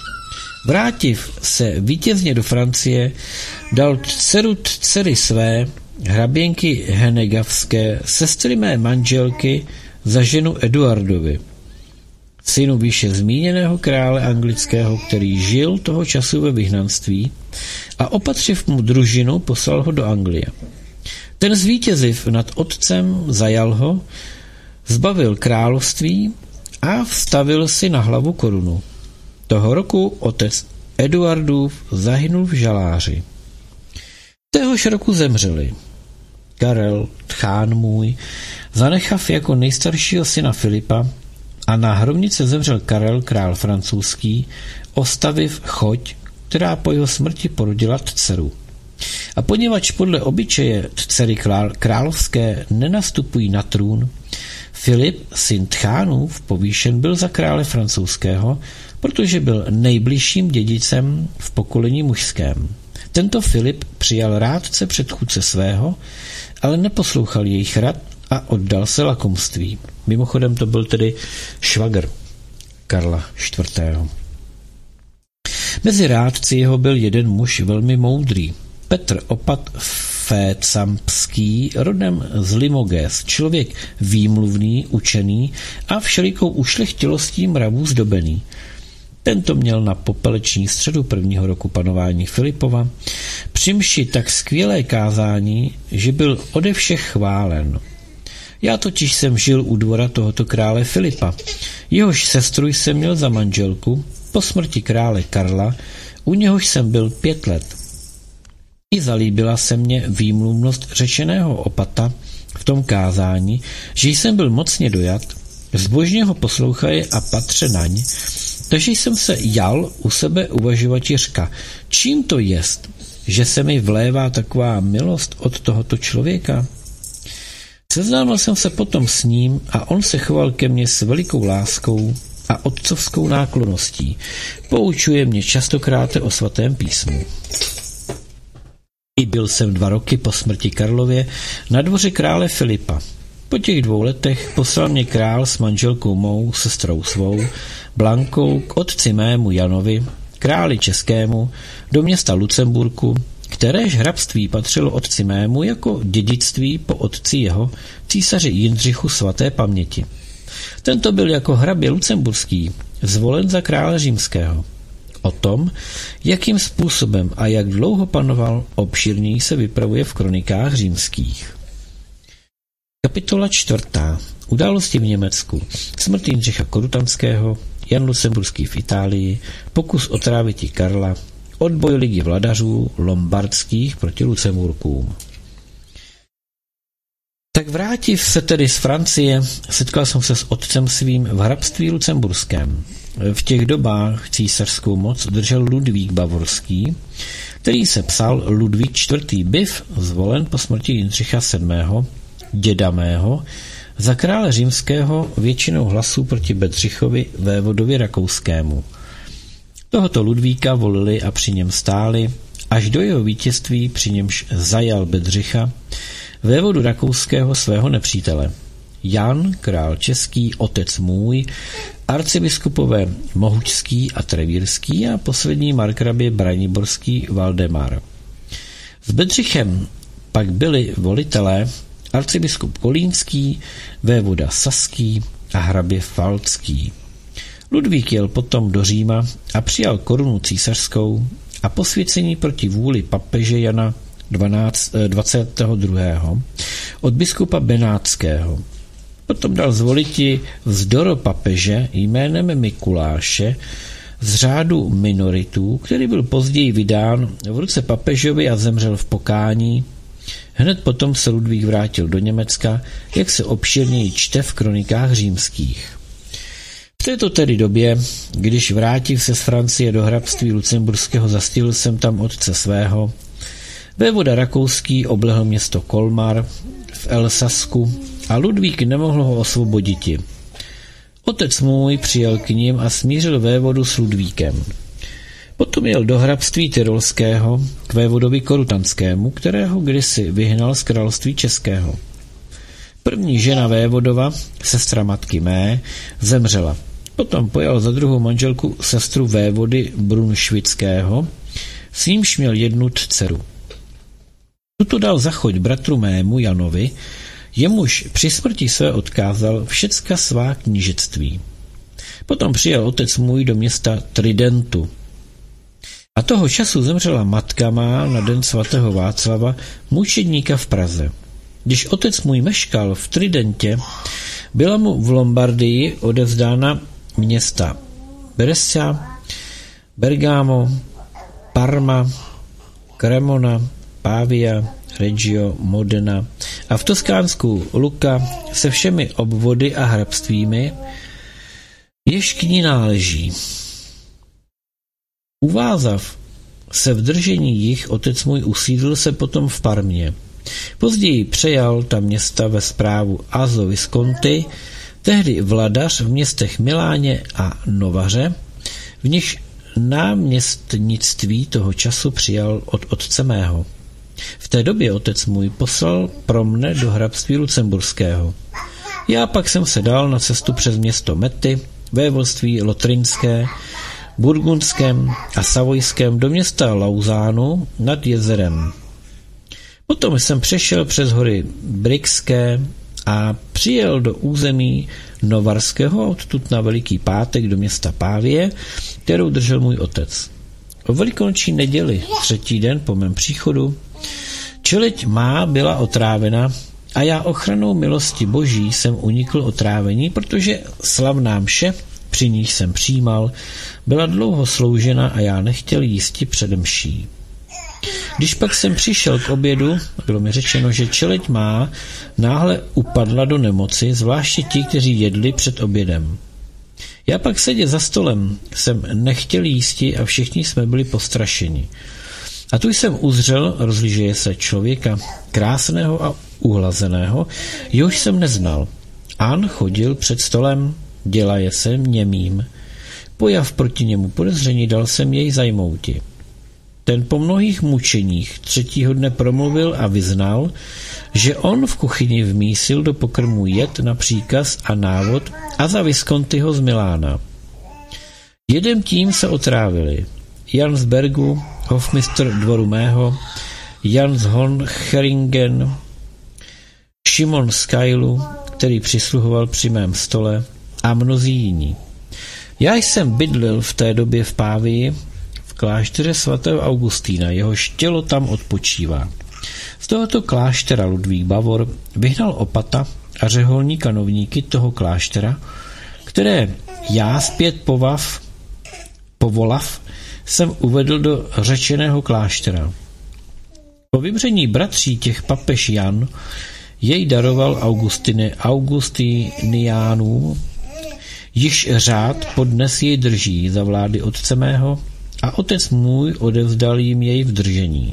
Vrátiv se vítězně do Francie, dal dceru dcery své, hraběnky Henegavské, sestry mé manželky, za ženu Eduardovi, synu výše zmíněného krále anglického, který žil toho času ve vyhnanství, a opatřiv mu družinu, poslal ho do Anglie. Ten zvítěziv nad otcem zajal ho, zbavil království a vstavil si na hlavu korunu. Toho roku otec Eduardův zahynul v žaláři. Téhož roku zemřeli Karel, tchán můj, zanechav jako nejstaršího syna Filipa, a na hrobnici zemřel Karel, král francouzský, ostaviv choť, která po jeho smrti porodila dceru. A poněvadž podle obyčeje dcery královské nenastupují na trůn, Filip, syn tchánův, povýšen byl za krále francouzského, protože byl nejbližším dědicem v pokolení mužském. Tento Filip přijal rádce předchůdce svého, ale neposlouchal jejich rad a oddal se lakomství. Mimochodem to byl tedy švagr Karla čtvrtého. Mezi rádci jeho byl jeden muž velmi moudrý, Petr Opat Fécampský, rodem z Limoges, člověk výmluvný, učený a všelikou ušlechtilostí mravů zdobený. Tento měl na popeleční středu prvního roku panování Filipova přimši tak skvělé kázání, že byl ode všech chválen. Já totiž jsem žil u dvora tohoto krále Filipa. Jehož sestru jsem měl za manželku po smrti krále Karla, u něhož jsem byl pět let. I zalíbila se mně výmluvnost řečeného Opata v tom kázání, že jsem byl mocně dojat, zbožně ho poslouchaje a patře naň, takže jsem se jal u sebe uvažovat Jiřka, čím to jest, že se mi vlévá taková milost od tohoto člověka. Seznámil jsem se potom s ním a on se choval ke mně s velikou láskou a otcovskou náklonností. Poučuje mě častokrát o svatém písmu. I byl jsem dva roky po smrti Karlově na dvoře krále Filipa. Po těch dvou letech poslal mě král s manželkou mou, sestrou svou, Blankou, k otci mému Janovi, králi českému, do města Lucemburku, kteréž hrabství patřilo otci mému jako dědictví po otci jeho, císaři Jindřichu svaté paměti. Tento byl jako hrabě lucemburský zvolen za krále římského. O tom, jakým způsobem a jak dlouho panoval, obširněji se vypravuje v kronikách římských. Kapitola čtvrtá. Události v Německu. Smrt Jindřicha Korutanského, Jan Lucemburský v Itálii, pokus otráviti Karla, odboj ligy vladařů lombardských proti Lucemburkům. Tak vrátiv se tedy z Francie, setkal jsem se s otcem svým v hrabství lucemburském. V těch dobách císařskou moc držel Ludvík Bavorský, který se psal Ludvík čtvrtý. Byv zvolen po smrti Jindřicha sedmého. děda mého, za krále římského většinou hlasů proti Bedřichovi vévodovi rakouskému. Tohoto Ludvíka volili a při něm stáli, až do jeho vítězství, při němž zajal Bedřicha, vévodu rakouského svého nepřítele. Jan, král český, otec můj, arcibiskupové Mohučský a Trevírský a poslední markrabě Braniborský Valdemar. S Bedřichem pak byli volitelé arcibiskup Kolínský, vévoda Saský a hrabě Falcký. Ludvík jel potom do Říma a přijal korunu císařskou a posvěcení proti vůli papeže Jana dvacátého druhého. od biskupa Benátského. Potom dal zvoliti vzdoro papeže jménem Mikuláše z řádu minoritů, který byl později vydán v ruce papežovi a zemřel v pokání. Hned potom se Ludvík vrátil do Německa, jak se obširněji čte v kronikách římských. V této tedy době, když vrátil se z Francie do hrabství lucemburského, zastihl jsem tam otce svého. Vévoda rakouský oblehl město Kolmar v Elsasku a Ludvík nemohl ho osvoboditi. Otec můj přijel k ním a smířil vévodu s Ludvíkem. Potom jel do hrabství tyrolského k vévodovi Korutanskému, kterého kdysi vyhnal z království českého. První žena vévodova, sestra matky mé, zemřela. Potom pojal za druhou manželku sestru vévody Brunšvického, s nímž měl jednu dceru. Tuto dal zachoď bratru mému Janovi, jemuž při smrti své odkázal všecka svá knížectví. Potom přijel otec můj do města Tridentu. A toho času zemřela matka má na den svatého Václava, mučedníka v Praze. Když otec můj meškal v Tridentě, byla mu v Lombardii odevzdána města Brescia, Bergamo, Parma, Cremona, Pavia, Reggio, Modena a v Toskánsku Lucca se všemi obvody a hrabstvími, jež k ní náleží. Uvázav se v držení jich, otec můj usídl se potom v Parmě. Později přejal ta města ve správu Azo Visconti, tehdy vladař v městech Miláně a Novaře, v nichž náměstnictví toho času přijal od otce mého. V té době otec můj poslal pro mne do hrabství Lucemburského. Já pak jsem se dal na cestu přes město Mety, vévodství Lotrinské, Burgundském a Savojském do města Lauzánu nad jezerem. Potom jsem přešel přes hory Brixské a přijel do území Novarského a odtud na Veliký pátek do města Pávie, kterou držel můj otec. O velikonoční neděli, třetí den po mém příchodu, čeleď má byla otrávena a já ochranou milosti Boží jsem unikl otrávení, protože slavná mše, při níž jsem přijímal, byla dlouho sloužena a já nechtěl jísti před mší. Když pak jsem přišel k obědu, bylo mi řečeno, že čeleď má náhle upadla do nemoci, zvláště ti, kteří jedli před obědem. Já pak sedět za stolem jsem nechtěl jísti a všichni jsme byli postrašeni. A tu jsem uzřel, rozlížeje se člověka, krásného a uhlazeného, jehož jsem neznal. An chodil před stolem, dělaje se němým. Pojav proti němu podezření, dal jsem jej zajmouti. Ten po mnohých mučeních třetího dne promluvil a vyznal, že on v kuchyni vmísil do pokrmu jed na příkaz a návod Aza Viscontiho z Milána. Jedem tím se otrávili Jan z Bergu, hofmistr dvoru mého, Jan z Honcheringen, Šimon z Kailu, který přisluhoval při mém stole, a mnozí jiní. Já jsem bydlel v té době v Pávii, v klášteře svatého Augustína, jehož tělo tam odpočívá. Z tohoto kláštera Ludvík Bavor vyhnal opata a řeholní kanovníky toho kláštera, které já zpět povav, povolav jsem uvedl do řečeného kláštera. Po vybření bratří těch papež Jan jej daroval Augustine Augustiniánům, již řád podnes jej drží za vlády otce mého a otec můj odevzdal jim jej v držení.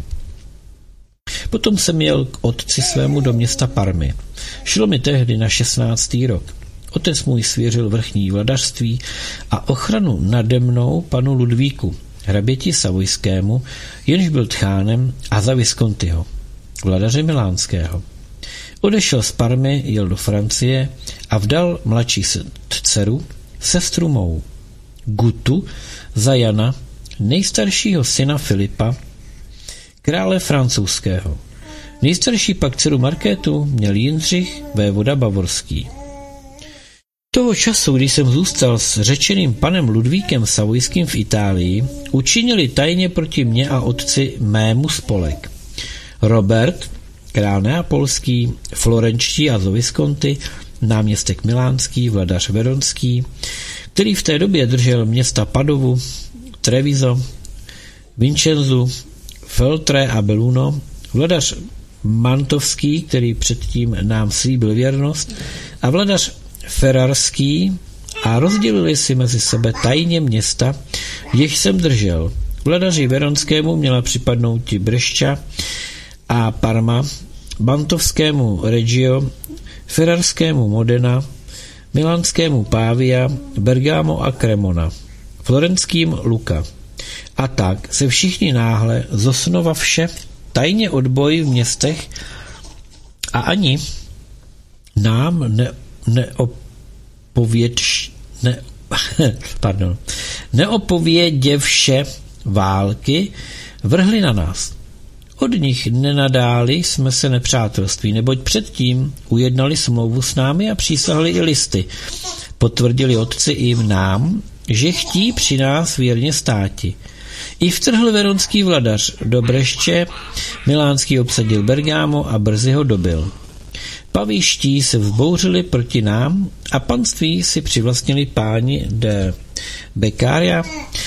Potom jsem jel k otci svému do města Parmy. Šlo mi tehdy na šestnáctý rok. Otec můj svěřil vrchní vladařství a ochranu nade mnou panu Ludvíku, hraběti Savojskému, jenž byl tchánem Aza Viscontiho, vladaře milánského. Odešel z Parmy, jel do Francie a vdal mladší dceru, sestru mou, Gutu, za Jana, nejstaršího syna Filipa, krále francouzského. Nejstarší pak dceru Markétu měl Jindřich, vévoda bavorský. Toho času, když jsem zůstal s řečeným panem Ludvíkem Savojským v Itálii, učinili tajně proti mně a otci mému spolek. Robert, král neapolský, florenčtí a Visconti, náměstek milánský, vladař veronský, který v té době držel města Padovu, Treviso, Vincenzu, Feltre a Belluno, vladař Mantovský, který předtím nám slíbil věrnost, a vladař Ferrarský, a rozdělili si mezi sebe tajně města, jež jsem držel. Vladaři Veronskému měla připadnout ti Brescia a Parma, Mantovskému Reggio, Ferrarskému Modena, Milánskému Pavia, Bergamo a Cremona, florenským Lucca A tak se všichni náhle zosnova vše tajně odbojí v městech a ani nám ne, neopovědš, ne, pardon, neopovědě vše války vrhli na nás. Od nich nenadáli jsme se nepřátelství, neboť předtím ujednali smlouvu s námi a přísahali i listy. Potvrdili otci i nám, že chtí při nás věrně státi. I vtrhl veronský vladař do Brešče, milánský obsadil Bergámo a brzy ho dobil. Paviští se vzbouřili proti nám a panství si přivlastnili páni de Beccaria,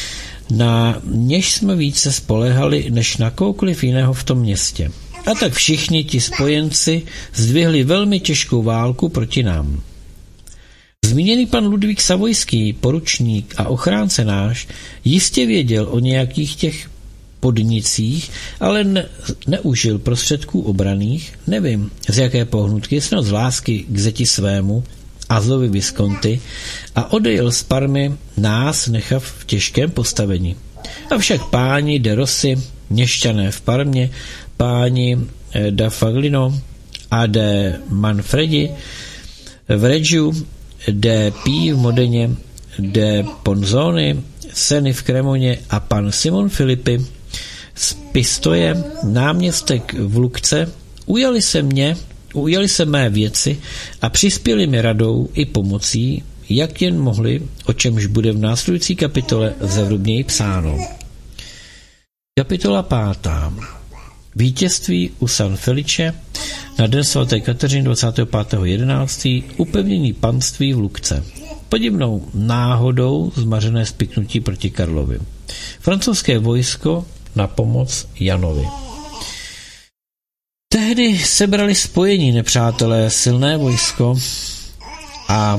na něž jsme více spolehali než na koukoliv jiného v tom městě. A tak všichni ti spojenci zdvihli velmi těžkou válku proti nám. Zmíněný pan Ludvík Savojský, poručník a ochránce náš, jistě věděl o nějakých těch podnicích, ale ne, neužil prostředků obraných, nevím, z jaké pohnutky, snad z lásky k zeti svému, Azovi Visconti, a odejel z Parmy nás nechav v těžkém postavení. Avšak páni de Rossi, měšťané v Parmě, páni da Faglino a de Manfredi v Reggiu, de Pí v Modeně, de Ponzoni, Seny v Cremoně a pan Simon Filippi z Pistoje, náměstek v Lukce, ujali se mě, ujali se mé věci a přispěli mi radou i pomocí, jak jen mohli, o čemž bude v následující kapitole zevrubněji psáno. Kapitola pátá. Vítězství u San Felice na den svaté Kateřiny dvacátého pátého jedenáctého upevnění panství v Lukce. Podivnou náhodou zmařené spiknutí proti Karlovi. Francouzské vojsko na pomoc Janovi. Tehdy sebrali spojení nepřátelé silné vojsko a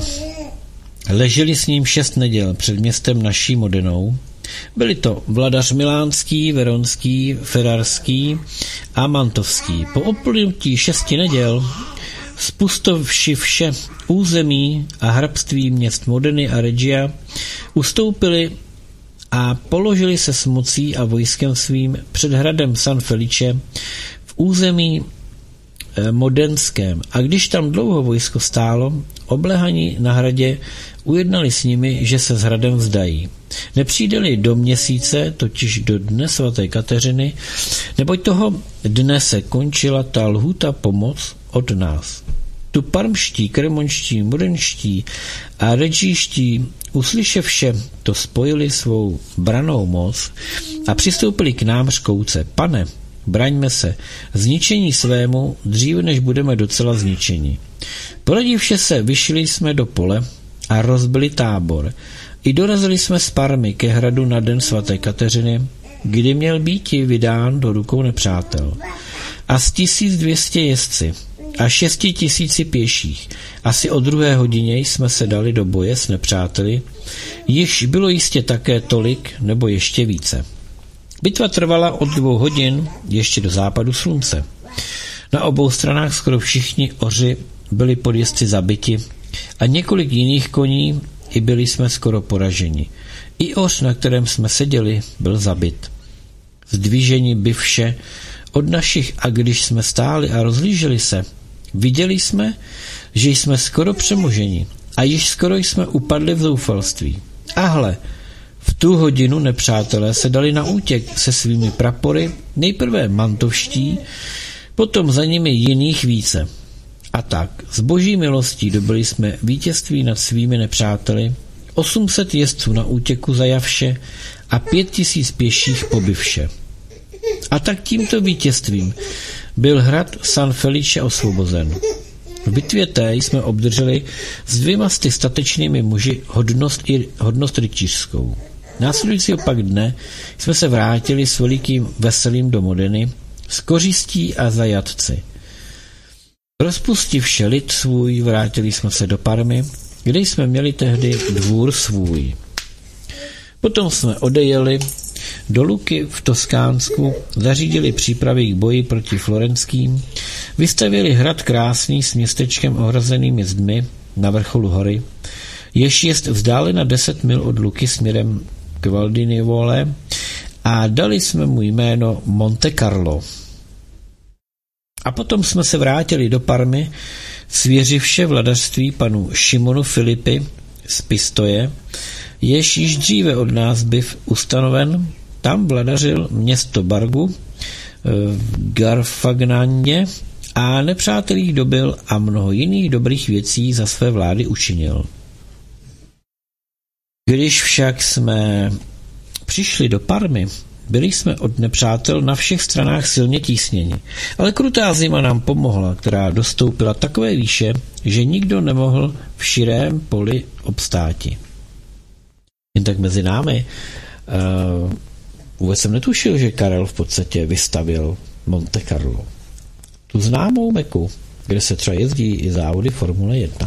leželi s ním šest neděl před městem naší Modenou. Byli to vladař milánský, veronský, ferrarský a mantovský. Po uplynutí šesti neděl, spustovši vše území a hrabství měst Modeny a Reggia, ustoupili a položili se s mocí a vojskem svým před hradem San Felice v území modenském. A když tam dlouho vojsko stálo, oblehaní na hradě ujednali s nimi, že se s hradem vzdají. Nepřijde-li do měsíce, totiž do dne svaté Kateřiny, neboť toho dne se končila ta lhůta pomoc od nás. Tu parmští, kremonští, modenští a regíští, uslyše vše, to spojili svou branou moc a přistoupili k nám řkouce: Pane, braňme se zničení svému, dříve než budeme docela zničeni. Poradivše se, vyšli jsme do pole a rozbili tábor. I dorazili jsme z Parmy ke hradu na den svaté Kateřiny, kdy měl býti vydán do rukou nepřátel. A z tisíc dvě stě jezdci a šesti tisíci pěších asi o druhé hodině jsme se dali do boje s nepřáteli, již bylo jistě také tolik nebo ještě více. Bitva trvala od dvou hodin ještě do západu slunce. Na obou stranách skoro všichni oři byli pod jezdci zabiti a několik jiných koní i byli jsme skoro poraženi. I oř, na kterém jsme seděli, byl zabit. Zdvíženi by vše od našich, a když jsme stáli a rozhlíželi se, viděli jsme, že jsme skoro přemoženi a již skoro jsme upadli v zoufalství. A hle, v tu hodinu nepřátelé se dali na útěk se svými prapory, nejprve mantovští, potom za nimi jiných více. A tak, s boží milostí dobili jsme vítězství nad svými nepřáteli, osm set jezdců na útěku zajavše a pět tisíc pěších pobivše. A tak tímto vítězstvím byl hrad San Felice osvobozen. V bitvě té jsme obdrželi s dvěma sty statečnými muži hodnost, i, hodnost rytířskou. Následujícího pak dne jsme se vrátili s velikým veselím do Modeny, s kořistí a zajatci. Rozpustivše lid svůj, vrátili jsme se do Parmy, kde jsme měli tehdy dvůr svůj. Potom jsme odejeli do Luky v Toskánsku, zařídili přípravy k boji proti florenským, vystavili hrad krásný s městečkem ohrozenými zdmi na vrcholu hory, jež jest vzdálena deset mil od Luky směrem k Valdinivole a dali jsme mu jméno Monte Carlo. A potom jsme se vrátili do Parmy, svěřivše vladařství panu Šimonu Filipi z Pistoje, jež již dříve od nás byv ustanoven, tam vladařil město Bargu v Garfagnandě a nepřátelích dobil a mnoho jiných dobrých věcí za své vlády učinil. Když však jsme přišli do Parmy, byli jsme od nepřátel na všech stranách silně tísněni, ale krutá zima nám pomohla, která dostoupila takové výše, že nikdo nemohl v širém poli obstáti. Jen tak mezi námi uh, vůbec jsem netušil, že Karel v podstatě vystavil Monte Carlo. Tu známou Meku, kde se třeba jezdí i závody Formule jedna.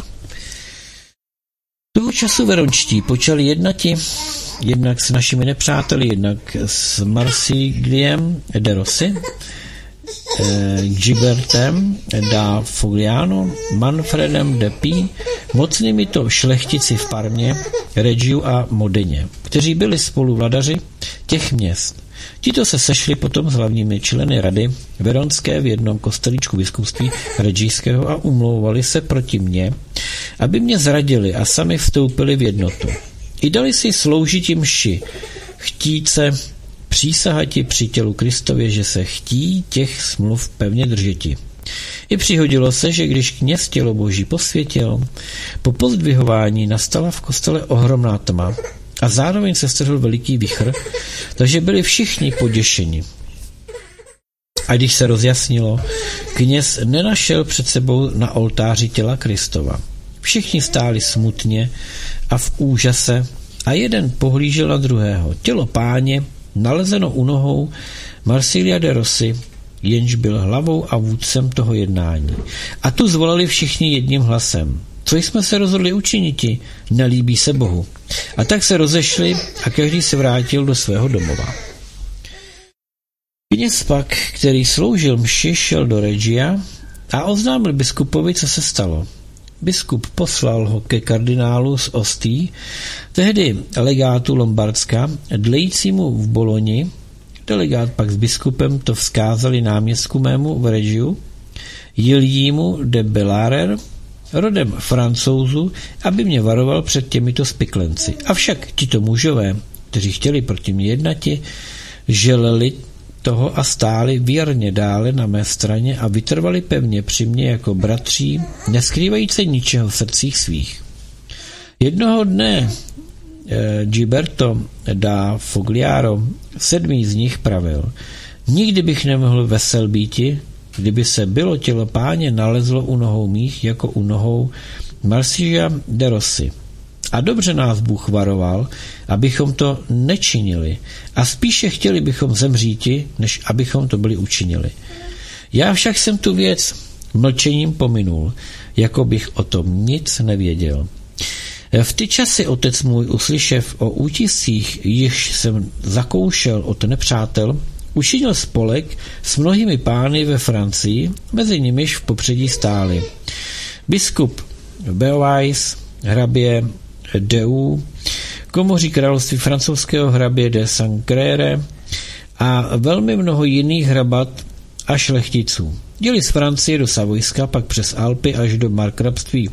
Toho času verončtí počali jednati jednak s našimi nepřáteli, jednak s Marsigliem de Rossi, eh, Gibertem da Fogliano, Manfredem de Pí, mocnými to šlechtici v Parmě, Regiu a Modeně, kteří byli spoluvladaři těch měst. Tito se sešli potom s hlavními členy rady veronské v jednom kostelíčku biskupství regijského a umlouvali se proti mně, aby mě zradili a sami vstoupili v jednotu. I dali si sloužit jim mši, chtít se přísahati při tělu Kristově, že se chtí těch smluv pevně držeti. I přihodilo se, že když kněz tělo Boží posvětil, po pozdvihování nastala v kostele ohromná tma a zároveň se strhl veliký vichr, takže byli všichni poděšeni. A když se rozjasnilo, kněz nenašel před sebou na oltáři těla Kristova. Všichni stáli smutně a v úžase a jeden pohlížel na druhého. Tělo Páně nalezeno u nohou Marsiglia de Rossi, jenž byl hlavou a vůdcem toho jednání. A tu zvolali všichni jedním hlasem. Co jsme se rozhodli učiniti, nelíbí se Bohu. A tak se rozešli a každý se vrátil do svého domova. Kněz pak, který sloužil mši, šel do Regia a oznámil biskupovi, co se stalo. Biskup poslal ho ke kardinálu z Ostí, tehdy legátu Lombardska, dlejícímu v Boloni. Delegát pak s biskupem to vzkázali náměstku mému v Regiu, Jiljímu de Belarer, rodem Francouzu, aby mě varoval před těmito spiklenci. Avšak tito mužové, kteří chtěli proti mě jednati, želeli toho a stáli věrně dále na mé straně a vytrvali pevně při mně jako bratří, neskrývající ničeho v srdcích svých. Jednoho dne eh, Giberto da Fogliaro, sedmý z nich, pravil: nikdy bych nemohl vesel býti, kdyby se bylo tělo Páně nalezlo u nohou mých jako u nohou Marsiglia de Rossi. A dobře nás Bůh varoval, abychom to nečinili a spíše chtěli bychom zemříti, než abychom to byli učinili. Já však jsem tu věc mlčením pominul, jako bych o tom nic nevěděl. V ty časy otec můj, uslyšev o útiscích, již jsem zakoušel od nepřátel, učinil spolek s mnohými pány ve Francii, mezi nimiž v popředí stáli biskup Beauvais, hrabě Deu, komoří království francouzského hrabě de Saint-Crére a velmi mnoho jiných hrabat a šlechticů. Jeli z Francie do Savojska, pak přes Alpy až do markrabství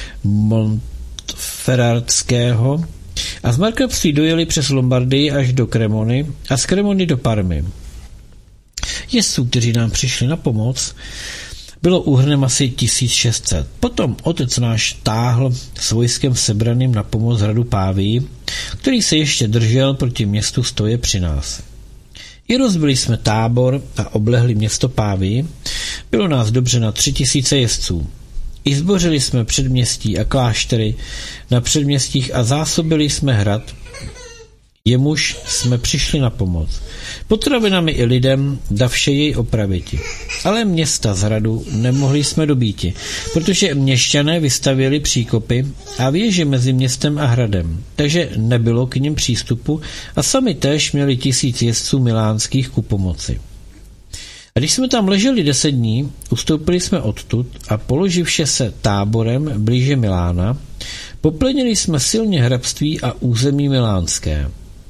Montferratského a z markrabství dojeli přes Lombardii až do Cremony a z Cremony do Parmy. Jezdců, kteří nám přišli na pomoc, bylo úhrnem asi tisíc šest set. Potom otec náš táhl s vojskem sebraným na pomoc hradu Pávii, který se ještě držel proti městu stoje při nás. I rozbili jsme tábor a oblehli město Pávii. Bylo nás dobře na tři tisíce jezdců. I zbořili jsme předměstí a kláštery na předměstích a zásobili jsme hrad, jemuž jsme přišli na pomoc. Potravinami i lidem davše jej opraviti. Ale města z hradu nemohli jsme dobíti, protože měšťané vystavěli příkopy a věže mezi městem a hradem, takže nebylo k nim přístupu a sami též měli tisíc jezdců milánských ku pomoci. A když jsme tam leželi deset dní, ustoupili jsme odtud a položivše se táborem blíže Milána, poplenili jsme silně hrabství a území milánské.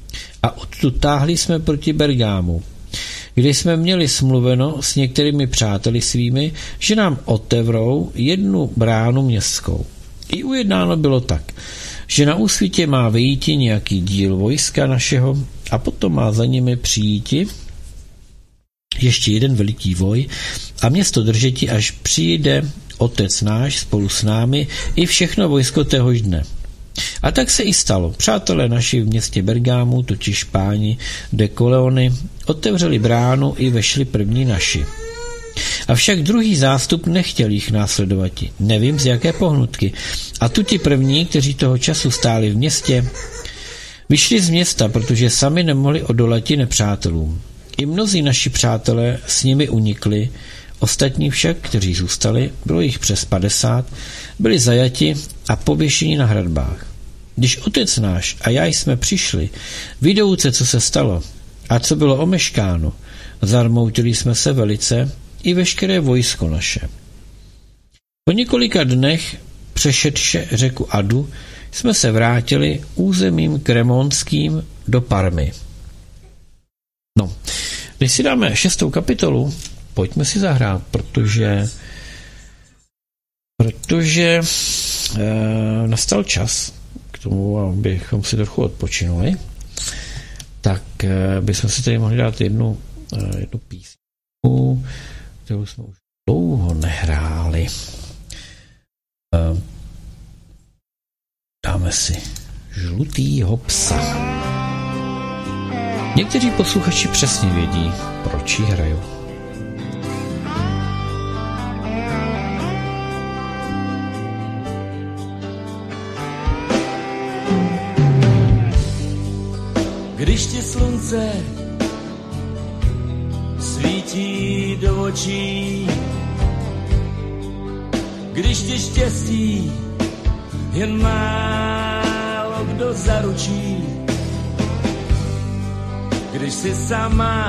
a odtud táhli jsme proti Bergámu, kde jsme měli smluveno s některými přáteli svými, že nám otevřou jednu bránu městskou. I ujednáno bylo tak, že na úsvitě má vyjíti nějaký díl vojska našeho a potom má za nimi přijíti ještě jeden veliký voj a město držeti, až přijde otec náš spolu s námi i všechno vojsko téhož dne. A tak se i stalo. Přátelé naši v městě Bergámu, totiž páni de Coleony, otevřeli bránu i vešli první naši. Avšak druhý zástup nechtěl jich následovati. Nevím z jaké pohnutky. A tu ti první, kteří toho času stáli v městě, vyšli z města, protože sami nemohli odolati nepřátelům. I mnozí naši přátelé s nimi unikli, ostatní však, kteří zůstali, bylo jich přes padesát, byli zajati a pověšeni na hradbách. Když otec náš a já jsme přišli, vidouce, co se stalo a co bylo omeškáno, zarmoutili jsme se velice i veškeré vojsko naše. Po několika dnech přešedše řeku Adu jsme se vrátili územím kremonským do Parmy. No, když si dáme šestou kapitolu, pojďme si zahrát, protože protože e, nastal čas k tomu, abychom si trochu odpočinuli, tak e, bychom si tady mohli dát jednu, e, jednu písničku, kterou jsme už dlouho nehráli. E, dáme si Žlutýho psa. Někteří posluchači přesně vědí, proč ji hraju. Když ti slunce svítí do očí, když ti štěstí jen málo kdo zaručí, když jsi sama,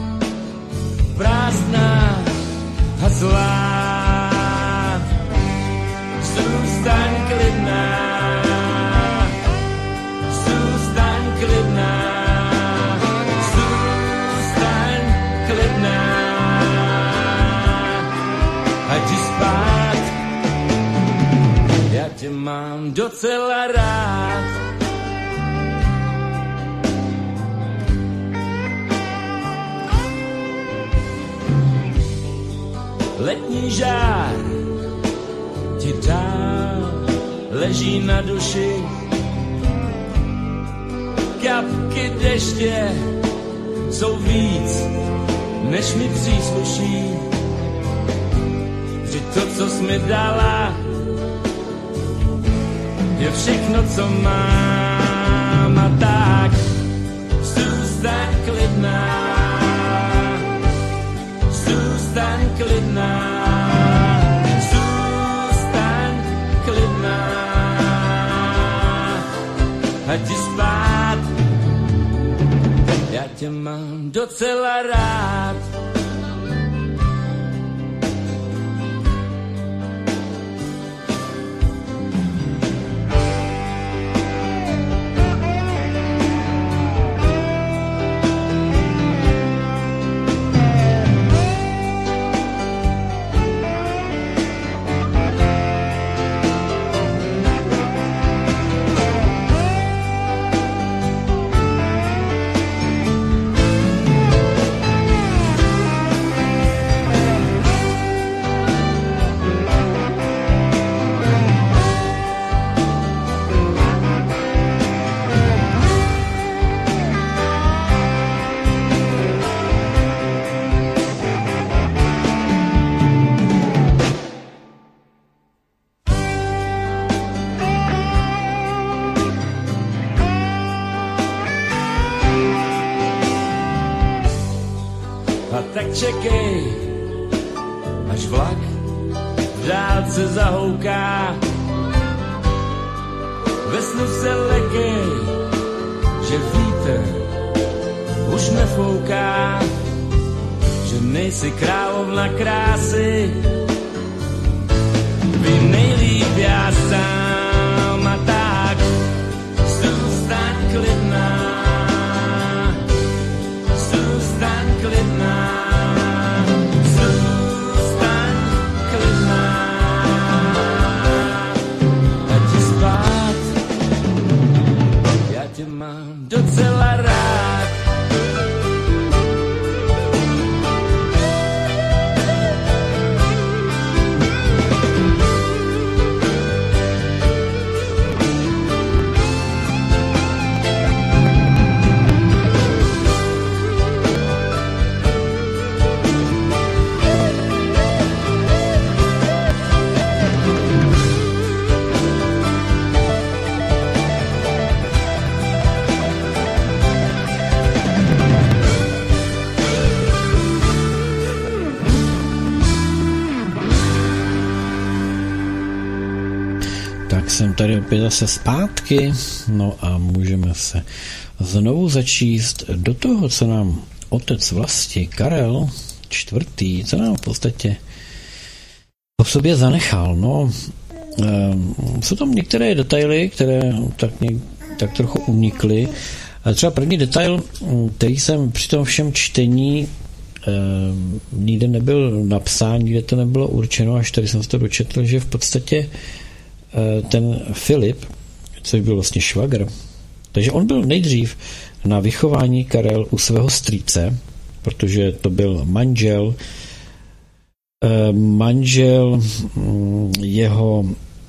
prázdná a zlá, zůstaň klidná, zůstaň klidná, zůstaň klidná, ať jdi spát, já tě mám docela rád. Letní žár ti dál leží na duši, kapky deště jsou víc, než mi přísluší. Vždyť to, co jsi mi dala, je všechno, co mám, a tak zůstaň klidná, zůstaň klidná, zůstaň klidná, ať jdi spát, já tě mám docela rád. Čekej, až vlak v dálce zahouká. Ve snu se lekej, že vítr už nefouká, že nejsi královna krásy, vím nejlíp já sám, a tak zůstaň klidná, Tak jsem tady opět zase zpátky, no a můžeme se znovu začíst do toho, co nám otec vlasti Karel čtvrtý, co nám v podstatě po sobě zanechal. No, e, jsou tam některé detaily, které tak, něk, tak trochu unikly. A třeba první detail, který jsem při tom všem čtení e, nikde nebyl napsán, nikde to nebylo určeno, až tady jsem se to dočetl, že v podstatě ten Filip, což byl vlastně švagr, takže on byl nejdřív na vychování Karel u svého strýce, protože to byl manžel manžel jeho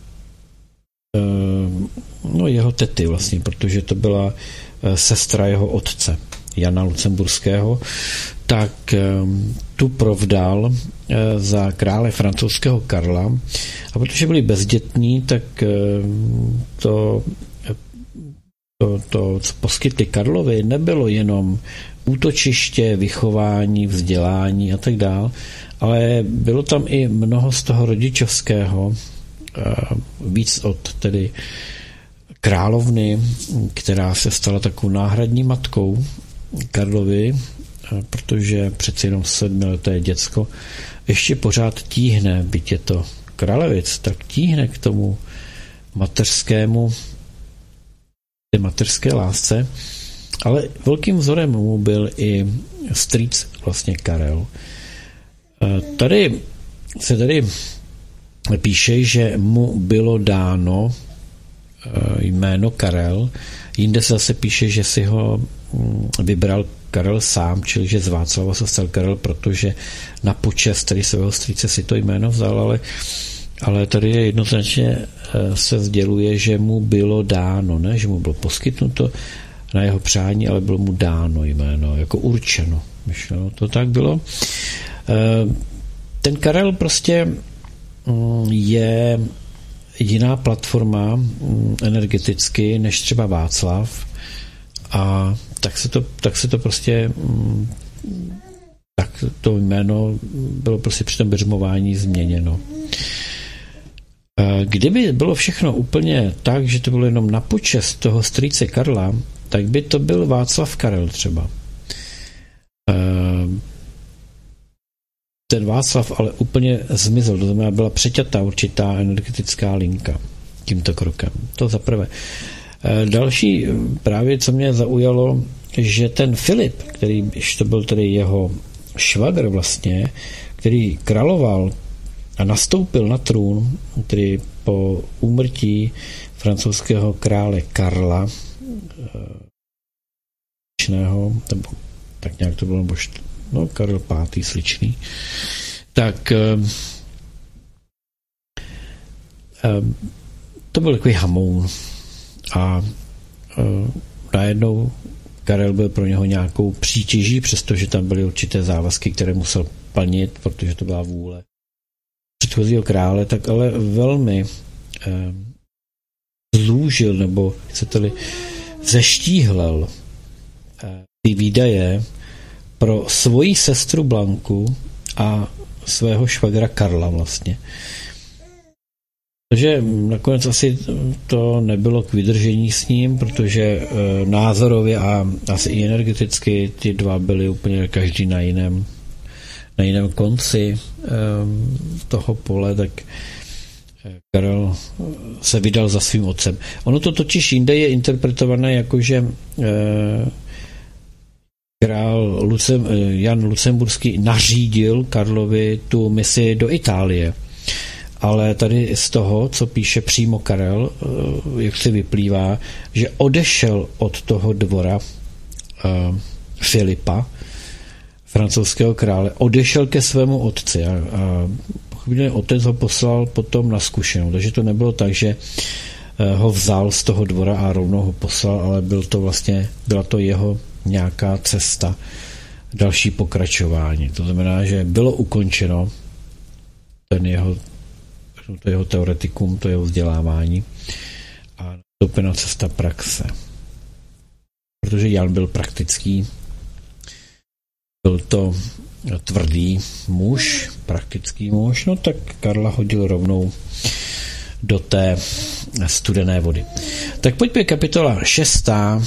no jeho tety vlastně, protože to byla sestra jeho otce, Jana Lucemburského, tak tu provdal za krále francouzského Karla a protože byli bezdětní, tak to, to, to co poskytli Karlovi, nebylo jenom útočiště, vychování, vzdělání a tak dál, ale bylo tam i mnoho z toho rodičovského, víc od tedy královny, která se stala takovou náhradní matkou Karlovi, protože přeci jenom sedmileté děcko ještě pořád tíhne, byť je to královic, tak tíhne k tomu mateřskému, té mateřské lásce, ale velkým vzorem mu byl i strýc vlastně Karel. Tady se tady píše, že mu bylo dáno jméno Karel, jinde se zase píše, že si ho vybral Karel sám, čili že z Václava se stal Karel, protože na počest tedy svého strýce si to jméno vzal, ale, ale tady je jednoznačně se sděluje, že mu bylo dáno, ne, že mu bylo poskytnuto na jeho přání, ale bylo mu dáno jméno, jako určeno. Myšleno, to tak bylo. Ten Karel prostě je jiná platforma energeticky než třeba Václav a tak se to, tak se to prostě tak to jméno bylo prostě při tom běžmování změněno. Kdyby bylo všechno úplně tak, že to bylo jenom na počest toho strýce Karla, tak by to byl Václav Karel třeba. Ten Václav ale úplně zmizel, to znamená, byla přeťatá určitá energetická linka tímto krokem. To za prvé. Další právě, co mě zaujalo, že ten Filip, který, to byl tedy jeho švagr vlastně, který královal a nastoupil na trůn, který po úmrtí francouzského krále Karla, nebo tak nějak to bylo, nebo no, Karel pátý sličný, tak to byl takový hamoun a najednou Karel byl pro něho nějakou přítěží, přestože tam byly určité závazky, které musel plnit, protože to byla vůle předchozího krále, tak ale velmi zúžil, nebo chcete-li zeštíhlel ty výdaje pro svoji sestru Blanku a svého švagra Karla vlastně. Takže nakonec asi to nebylo k vydržení s ním, protože názorově a asi i energeticky ty dva byly úplně každý na jiném, na jiném konci toho pole, tak Karel se vydal za svým otcem. Ono to totiž jinde je interpretované jako, že král Lucem, Jan Lucemburský nařídil Karlovi tu misi do Itálie. Ale tady z toho, co píše přímo Karel, jak se vyplývá, že odešel od toho dvora uh, Filipa, francouzského krále, odešel ke svému otci a, a pochopitelně otec ho poslal potom na zkušenou. Takže to nebylo tak, že uh, ho vzal z toho dvora a rovnou ho poslal, ale byl to vlastně, byla to jeho nějaká cesta, další pokračování. To znamená, že bylo ukončeno ten jeho, to jeho teoretikum, to jeho vzdělávání a nastoupena cesta praxe. Protože Jan byl praktický, byl to tvrdý muž, praktický muž, no tak Karla hodil rovnou do té studené vody. Tak pojďme kapitola šestá.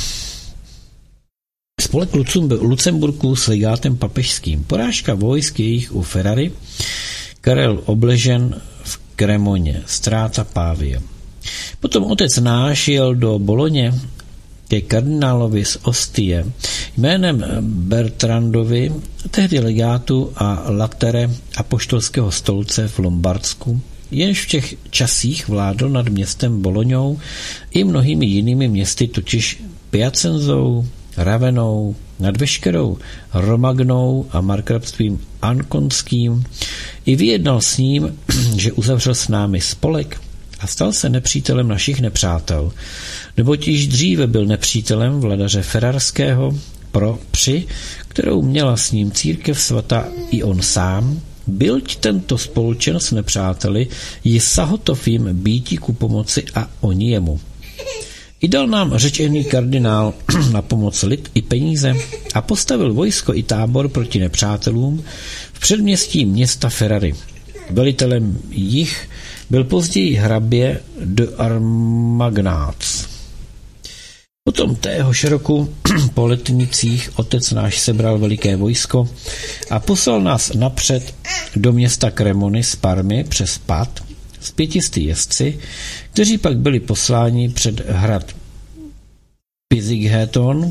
Spolek Lucemburku s legátem papežským. Porážka vojsk jejich u Ferrary. Karel obležen v Kremoně. Ztráta Pávie. Potom otec náš jel do Boloně ke kardinálovi z Ostie jménem Bertrandovi, tehdy legátu a latere apoštolského stolce v Lombardsku, jenž v těch časích vládl nad městem Boloňou i mnohými jinými městy, totiž Piacenzou, Ravenou, nad veškerou Romagnou a markrabstvím Ankonským, i vyjednal s ním, že uzavřel s námi spolek a stal se nepřítelem našich nepřátel, neboť již dříve byl nepřítelem vladaře Ferrarského pro při, kterou měla s ním církev svatá i on sám, bylť tento spolčen s nepřáteli ji sahotov jim býti ku pomoci a oni jemu. I dal nám řečený kardinál na pomoc lid i peníze a postavil vojsko i tábor proti nepřátelům v předměstí města Ferrary. Velitelem jich byl později hrabě de Armagnác. Potom téhož roku po letnicích otec náš sebral veliké vojsko a poslal nás napřed do města Kremony z Parmy přes Pad s pětisty jezdci, kteří pak byli posláni před hrad Pizigheton,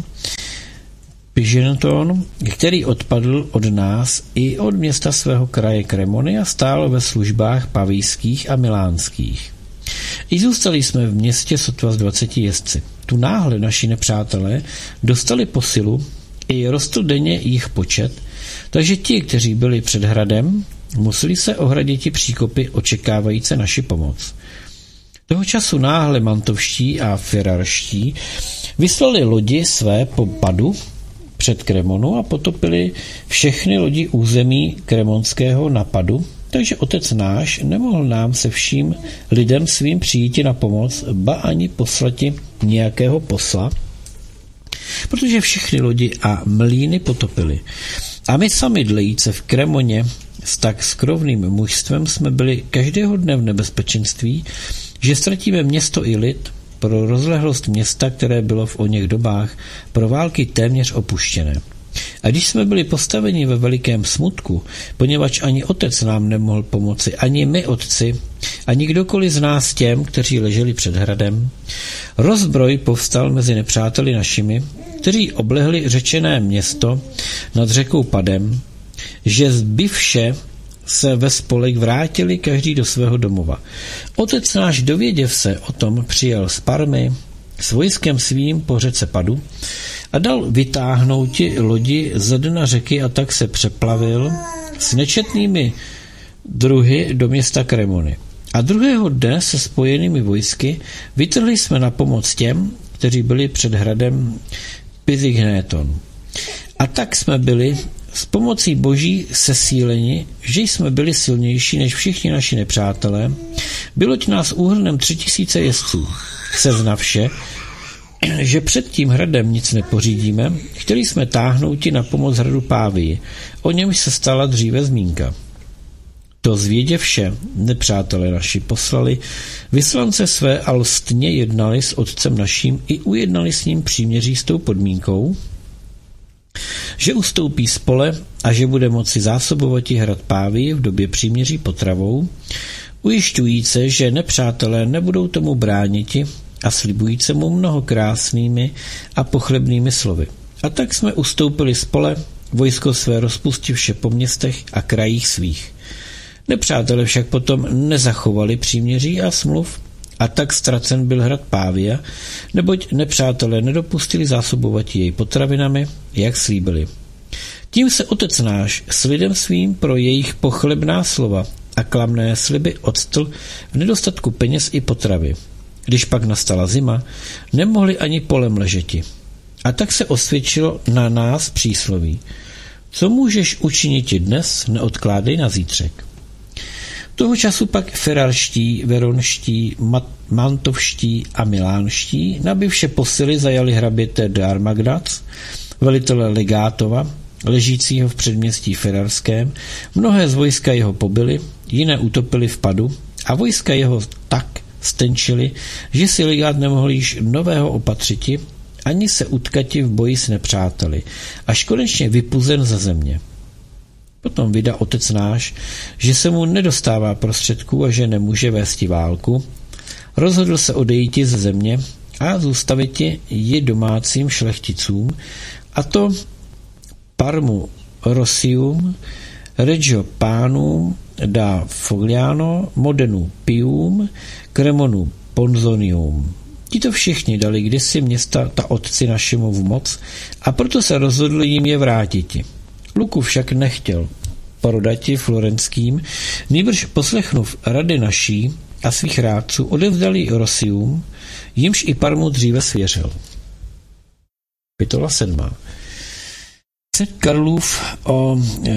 Pigenton, který odpadl od nás i od města svého kraje Kremony a stál ve službách pavijských a milánských. I zůstali jsme v městě sotva z dvaceti jezdci. Tu náhle naši nepřátelé dostali posilu, i rostl denně jich počet, takže ti, kteří byli před hradem, museli se ohradit i příkopy očekávající naši pomoc. Toho času náhle mantovští a ferrarští vyslali lodi své po Padu před Kremonu a potopili všechny lodi území kremonského napadu, takže otec náš nemohl nám se vším lidem svým přijíti na pomoc, ba ani poslati nějakého posla, protože všechny lodi a mlýny potopili. A my sami dlejíce v Kremoně s tak skrovným mužstvem jsme byli každého dne v nebezpečenství, že ztratíme město i lid pro rozlehlost města, které bylo v oněch dobách pro války téměř opuštěné. A když jsme byli postaveni ve velikém smutku, poněvadž ani otec nám nemohl pomoci, ani my otci, ani kdokoliv z nás těm, kteří leželi před hradem, rozbroj povstal mezi nepřáteli našimi, kteří oblehli řečené město nad řekou Padem, že zbivše se ve spolek vrátili každý do svého domova. Otec náš, dověděv se o tom, přijel z Parmy s vojskem svým po řece Padu a dal vytáhnout lodi ze dna řeky a tak se přeplavil s nečetnými druhy do města Kremony. A druhého dne se spojenými vojsky vytrhli jsme na pomoc těm, kteří byli před hradem Pizigheton. A tak jsme byli s pomocí boží sesíleni, že jsme byli silnější než všichni naši nepřátelé, byloť nás úhrnem tři tisíce jezdců. Seznavše, že před tím hradem nic nepořídíme, chtěli jsme táhnouti na pomoc hradu Pávii, o němž se stala dříve zmínka. To zvěděvše nepřátelé naši poslali, vyslance své a lstně jednali s otcem naším i ujednali s ním příměří s tou podmínkou, že ustoupí z pole a že bude moci zásobovat hrad Pávii v době příměří potravou, ujišťujíce, že nepřátelé nebudou tomu brániti a slibujíce mu mnoho krásnými a pochlebnými slovy. A tak jsme ustoupili z pole, vojsko své rozpustivše po městech a krajích svých. Nepřátelé však potom nezachovali příměří a smluv, a tak ztracen byl hrad Pávia, neboť nepřátelé nedopustili zásobovat jej potravinami, jak slíbili. Tím se otec náš s lidem svým pro jejich pochlebná slova a klamné sliby odstl v nedostatku peněz i potravy. Když pak nastala zima, nemohli ani polem ležeti. A tak se osvědčilo na nás přísloví. Co můžeš učinit dnes, neodkládej na zítřek. Toho času pak ferrarští, veronští, mantovští a milánští nabivše posily zajali hraběte de Armagnác, velitele legátova, ležícího v předměstí ferrarském, mnohé z vojska jeho pobili, jiné utopili v Padu a vojska jeho tak stenčili, že si legát nemohl již nového opatřiti, ani se utkati v boji s nepřáteli, až konečně vypuzen ze země. Potom vydá otec náš, že se mu nedostává prostředků a že nemůže vésti válku, rozhodl se odejít ze země a zůstaviti ji domácím šlechticům, a to Parmu Rosium, Reggio Pánum, da Fogliano, Modenu Pium, Cremonu Ponzonium. Tito všichni dali kdysi města ta otci našemu v moc a proto se rozhodli jim je vrátiti. Luku však nechtěl prodati florenským, nýbrž poslechnuv rady naší a svých rádců odevzdali Rosium, jimž i Parmu dříve svěřil. Kapitola sedmá. Karlův o e,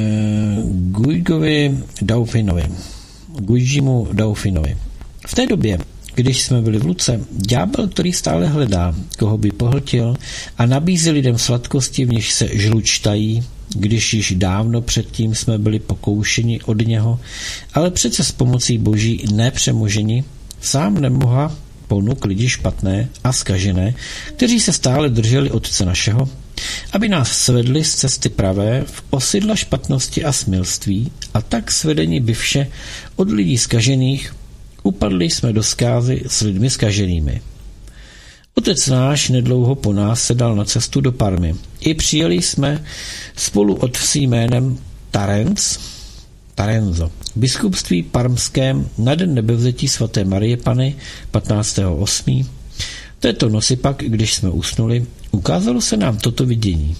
Guigovi Dauphinovi. Guigimu Dauphinovi. V té době, když jsme byli v Luce, ďábel, který stále hledá, koho by pohltil a nabízí lidem sladkosti, v nich se žlučtají, když již dávno předtím jsme byli pokoušeni od něho, ale přece s pomocí boží nepřemoženi, sám nemoha ponuk lidi špatné a zkažené, kteří se stále drželi otce našeho, aby nás svedli z cesty pravé v osidla špatnosti a smilství, a tak svedení by vše od lidí zkažených upadli jsme do zkázy s lidmi zkaženými. Otec náš nedlouho po nás se dal na cestu do Parmy. I přijeli jsme spolu od vsi jménem Tarenc, Tarenzo, v biskupství parmském na den nebevzetí svaté Marie Panny patnáctého osmého Této noci pak, když jsme usnuli, ukázalo se nám toto vidění.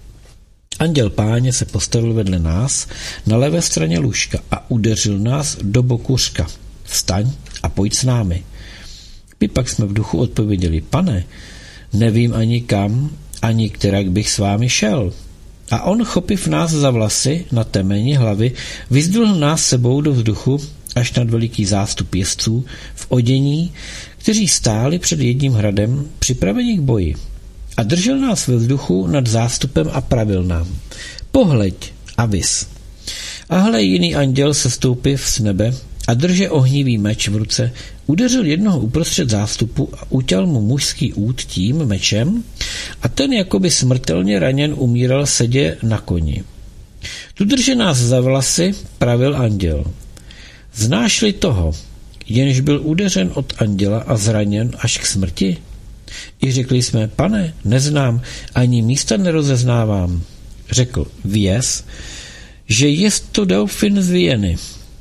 Anděl Páně se postavil vedle nás na levé straně lůžka a udeřil nás do boku řka. Vstaň a pojď s námi. My pak jsme v duchu odpověděli: Pane, nevím ani kam, ani kterak bych s vámi šel. A on, chopiv nás za vlasy na temeni hlavy, vyzdvihl nás sebou do vzduchu až nad veliký zástup jezdců v odění, kteří stáli před jedním hradem připraveni k boji. A držel nás ve vzduchu nad zástupem a pravil nám: Pohleď a vis. A hle, jiný anděl se stoupiv z nebe a drže ohnivý meč v ruce, udeřil jednoho uprostřed zástupu a utěl mu mužský út tím mečem a ten jakoby smrtelně raněn umíral sedě na koni. Tu drže nás za vlasy, pravil anděl: Znáš-li toho, jenž byl udeřen od anděla a zraněn až k smrti? I řekli jsme: Pane, neznám, ani místa nerozeznávám. Řekl: Věz, že jest to Dauphin z Vieny,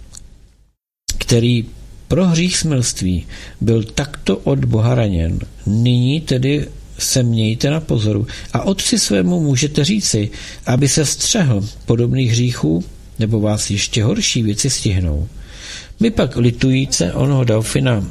který pro hřích smilství byl takto od Boha raněn. Nyní tedy se mějte na pozoru a otci svému můžete říci, aby se střehl podobných hříchů, nebo vás ještě horší věci stihnou. My pak litujíce onoho Dauphina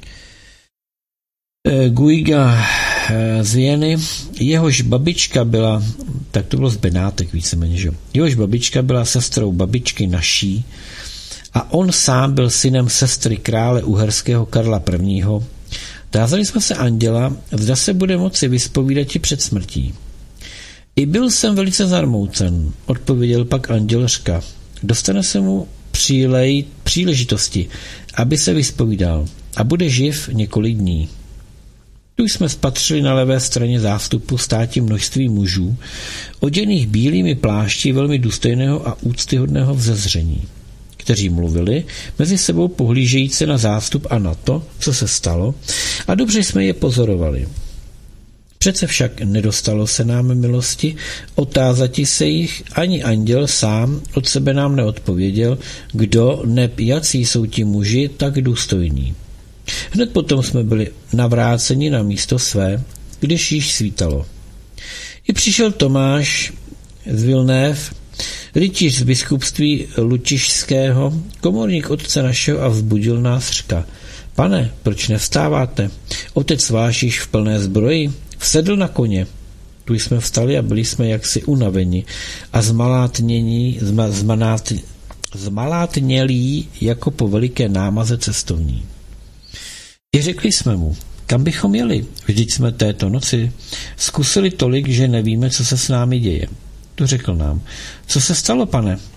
e, Guiga e, z Vieny, jehož babička byla, tak to bylo z Benátek víceméně, že? Jehož babička byla sestrou babičky naší, a on sám byl synem sestry krále uherského Karla prvního. Tázali jsme se anděla, zda se bude moci vyspovídati před smrtí. I byl jsem velice zarmoucen, odpověděl pak anděl řka. Dostane se mu přílej, příležitosti, aby se vyspovídal, a bude živ několik dní. Tu jsme spatřili na levé straně zástupu státi množství mužů, oděných bílými plášti velmi důstojného a úctyhodného vzezření, kteří mluvili, mezi sebou pohlížejíce na zástup a na to, co se stalo, a dobře jsme je pozorovali. Přece však nedostalo se nám milosti otázati se jich, ani anděl sám od sebe nám neodpověděl, kdo neb jací jsou ti muži tak důstojní. Hned potom jsme byli navráceni na místo své, když již svítalo. I přišel Tomáš z Vilnév, rytíř z biskupství Lučišského, komorník otce našeho, a vzbudil nás řka: Pane, proč nevstáváte? Otec váš již v plné zbroji vsedl na koně. Tu jsme vstali a byli jsme jaksi unaveni a zmalátnění, zma, zmanát, zmalátnělí jako po veliké námaze cestovní. I řekli jsme mu: Kam bychom jeli? Vždyť jsme této noci zkusili tolik, že nevíme, co se s námi děje. Tu řekl nám: Co se stalo, pane?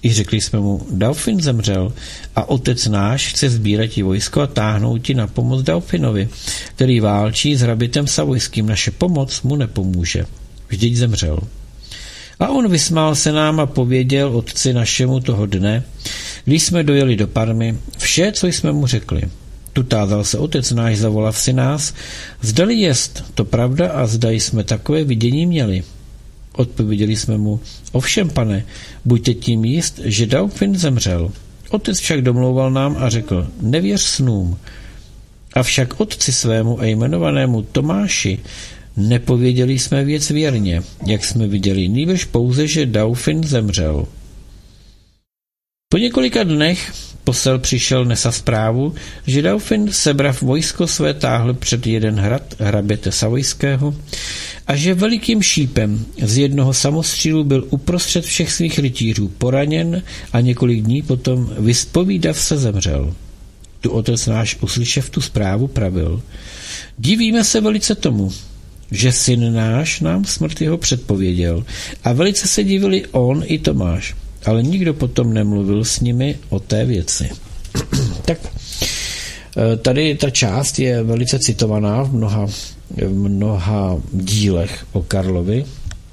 I řekli jsme mu, Dauphin zemřel a otec náš chce sbírat ti vojsko a táhnout ti na pomoc Dauphinovi, který válčí s hrabitem Savojským. Naše pomoc mu nepomůže. Vždyť zemřel. A on vysmál se nám a pověděl otci našemu toho dne, když jsme dojeli do Parmy, vše, co jsme mu řekli. Tu tázal se otec náš, zavolav si nás, zdali jest to pravda a zda jsme takové vidění měli. Odpověděli jsme mu, ovšem pane, buďte tím jist, že Dauphin zemřel. Otec však domlouval nám a řekl, nevěř snům. Avšak otci svému a jmenovanému Tomáši nepověděli jsme věc věrně, jak jsme viděli, nýbrž pouze, že Dauphin zemřel. Po několika dnech posel přišel nesa zprávu, že Dauphin sebrav vojsko své táhl před jeden hrad hraběte Savojského a že velikým šípem z jednoho samostřílu byl uprostřed všech svých rytířů poraněn a několik dní potom vyspovídav se zemřel. Tu otec náš uslyšev tu zprávu pravil. Divíme se velice tomu, že syn náš nám smrt jeho předpověděl a velice se divili on i Tomáš, ale nikdo potom nemluvil s nimi o té věci. Tak tady ta část je velice citovaná v mnoha, v mnoha dílech o Karlovi,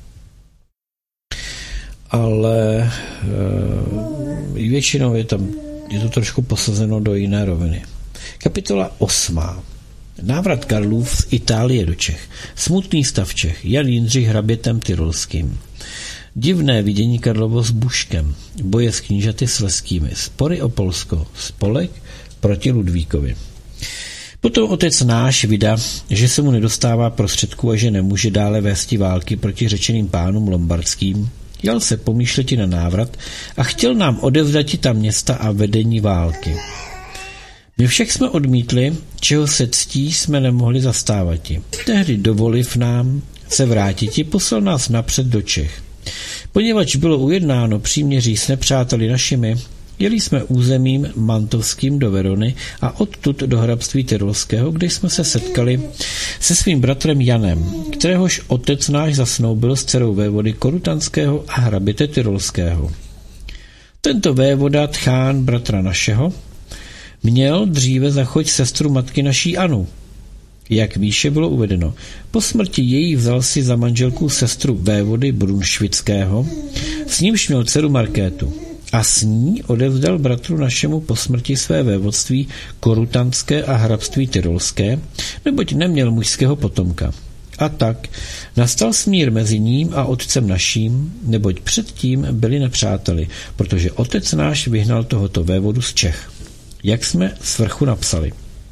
ale většinou je tam je to trošku posazeno do jiné roviny. Kapitola osmá. Návrat Karlův z Itálie do Čech. Smutný stav Čech. Jan Jindřich hrabětem Tyrolským. Divné vidění Karlovo s Buškem. Boje s knížaty slezskými. Spory o Polsko. Spolek proti Ludvíkovi. Potom otec náš vydá, že se mu nedostává prostředků a že nemůže dále vésti války proti řečeným pánům lombardským. Jal se pomýšleti na návrat a chtěl nám odevzdati ta města a vedení války. My však jsme odmítli, čeho se ctí jsme nemohli zastávati. Tehdy dovoliv nám se vrátiti, poslal nás napřed do Čech. Poněvadž bylo ujednáno příměří s nepřáteli našimi, jeli jsme územím mantovským do Verony a odtud do hrabství Tyrolského, kde jsme se setkali se svým bratrem Janem, kteréhož otec náš zasnoubil s dcerou vévody Korutanského a hraběte Tyrolského. Tento vévoda Tchán, bratra našeho, měl dříve zachoď sestru matky naší Anu. Jak výše bylo uvedeno, po smrti její vzal si za manželku sestru vévody Brunšvického, s nímž měl dceru Markétu. A s ní odevzdal bratru našemu po smrti své vévodství Korutanské a hrabství Tyrolské, neboť neměl mužského potomka. A tak nastal smír mezi ním a otcem naším, neboť předtím byli nepřáteli, protože otec náš vyhnal tohoto vévodu z Čech. Jak jsme svrchu napsali.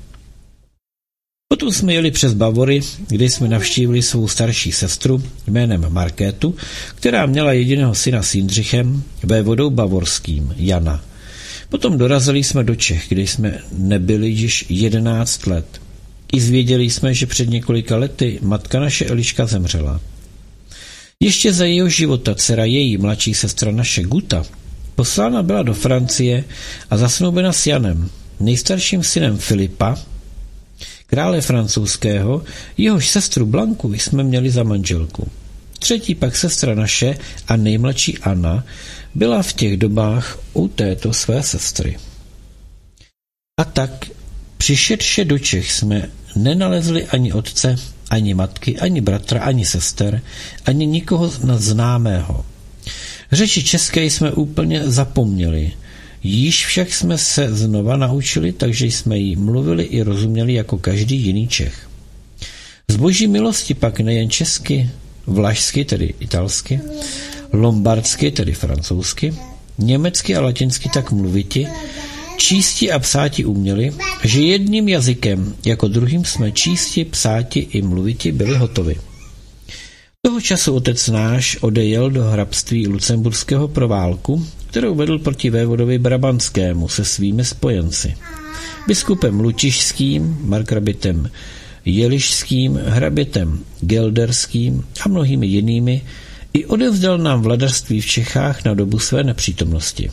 Potom jsme jeli přes Bavory, kde jsme navštívili svou starší sestru jménem Markétu, která měla jediného syna s Jindřichem, vévodou bavorským, Jana. Potom dorazili jsme do Čech, kde jsme nebyli již jedenáct let. I zvěděli jsme, že před několika lety matka naše Eliška zemřela. Ještě za jeho života dcera její mladší sestra naše Guta poslána byla do Francie a zasnoubena s Janem, nejstarším synem Filipa, krále francouzského, jehož sestru Blanku jsme měli za manželku. Třetí pak sestra naše a nejmladší Anna byla v těch dobách u této své sestry. A tak přišedše do Čech jsme nenalezli ani otce, ani matky, ani bratra, ani sester, ani nikoho známého. Řeči české jsme úplně zapomněli. Již však jsme se znova naučili, takže jsme jí mluvili i rozuměli jako každý jiný Čech. Z boží milosti pak nejen česky, vlašsky, tedy italsky, lombardsky, tedy francouzsky, německy a latinsky tak mluviti, čísti a psáti uměli, že jedním jazykem jako druhým jsme čísti, psáti i mluviti byli hotovi. Toho času otec náš odejel do hrabství Lucemburského pro válku, kterou vedl proti vévodovi Brabanskému se svými spojenci. Biskupem Lučišským, markrabitem Jelišským, hrabětem Gelderským a mnohými jinými i odevzdal nám vladařství v Čechách na dobu své nepřítomnosti.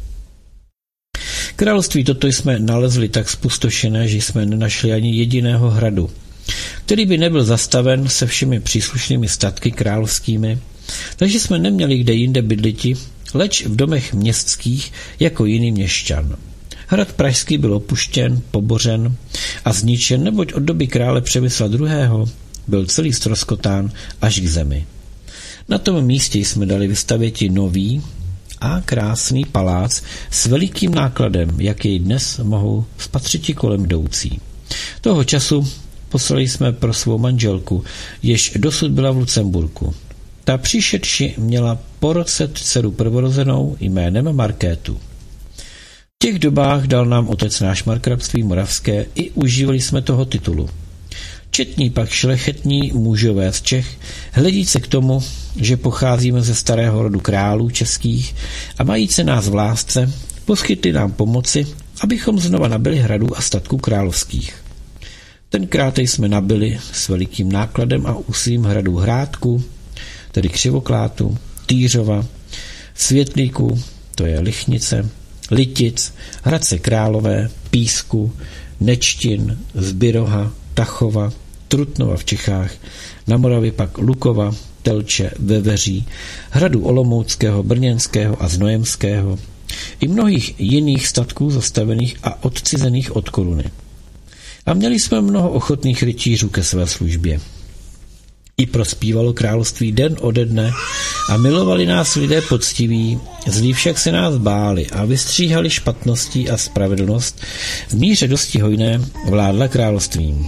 Království toto jsme nalezli tak spustošené, že jsme nenašli ani jediného hradu, který by nebyl zastaven se všemi příslušnými statky královskými, takže jsme neměli kde jinde bydliti leč v domech městských jako jiný měšťan. Hrad pražský byl opuštěn, pobořen a zničen, neboť od doby krále Přemysla druhého. byl celý ztroskotán až k zemi. Na tom místě jsme dali vystavěti nový a krásný palác s velikým nákladem, jak jej dnes mohou spatřiti kolem jdoucí. Toho času poslali jsme pro svou manželku, jež dosud byla v Lucemburku. Ta přišedši měla po roce dceru prvorozenou jménem Markétu. V těch dobách dal nám otec náš markrabství moravské i užívali jsme toho titulu. Četní pak šlechetní mužové z Čech, hledíce k tomu, že pocházíme ze starého rodu králů českých a majíce nás v lásce, poskytli nám pomoci, abychom znova nabili hradů a statků královských. Tenkrát jsme nabili s velikým nákladem a úsilím hradů Hrádku, tedy Křivoklátu, Týřova, Světlíku, to je Lichnice, Litic, Hradce Králové, Písku, Nečtin, Zbyroha, Tachova, Trutnova v Čechách, na Moravě pak Lukova, Telče, Veveří, hradu Olomouckého, Brněnského a Znojemského i mnohých jiných statků zastavených a odcizených od koruny. A měli jsme mnoho ochotných rytířů ke své službě. I prospívalo království den ode dne a milovali nás lidé poctiví, zlí však se nás báli a vystříhali špatností a spravedlnost v míře dosti hojné vládla královstvím.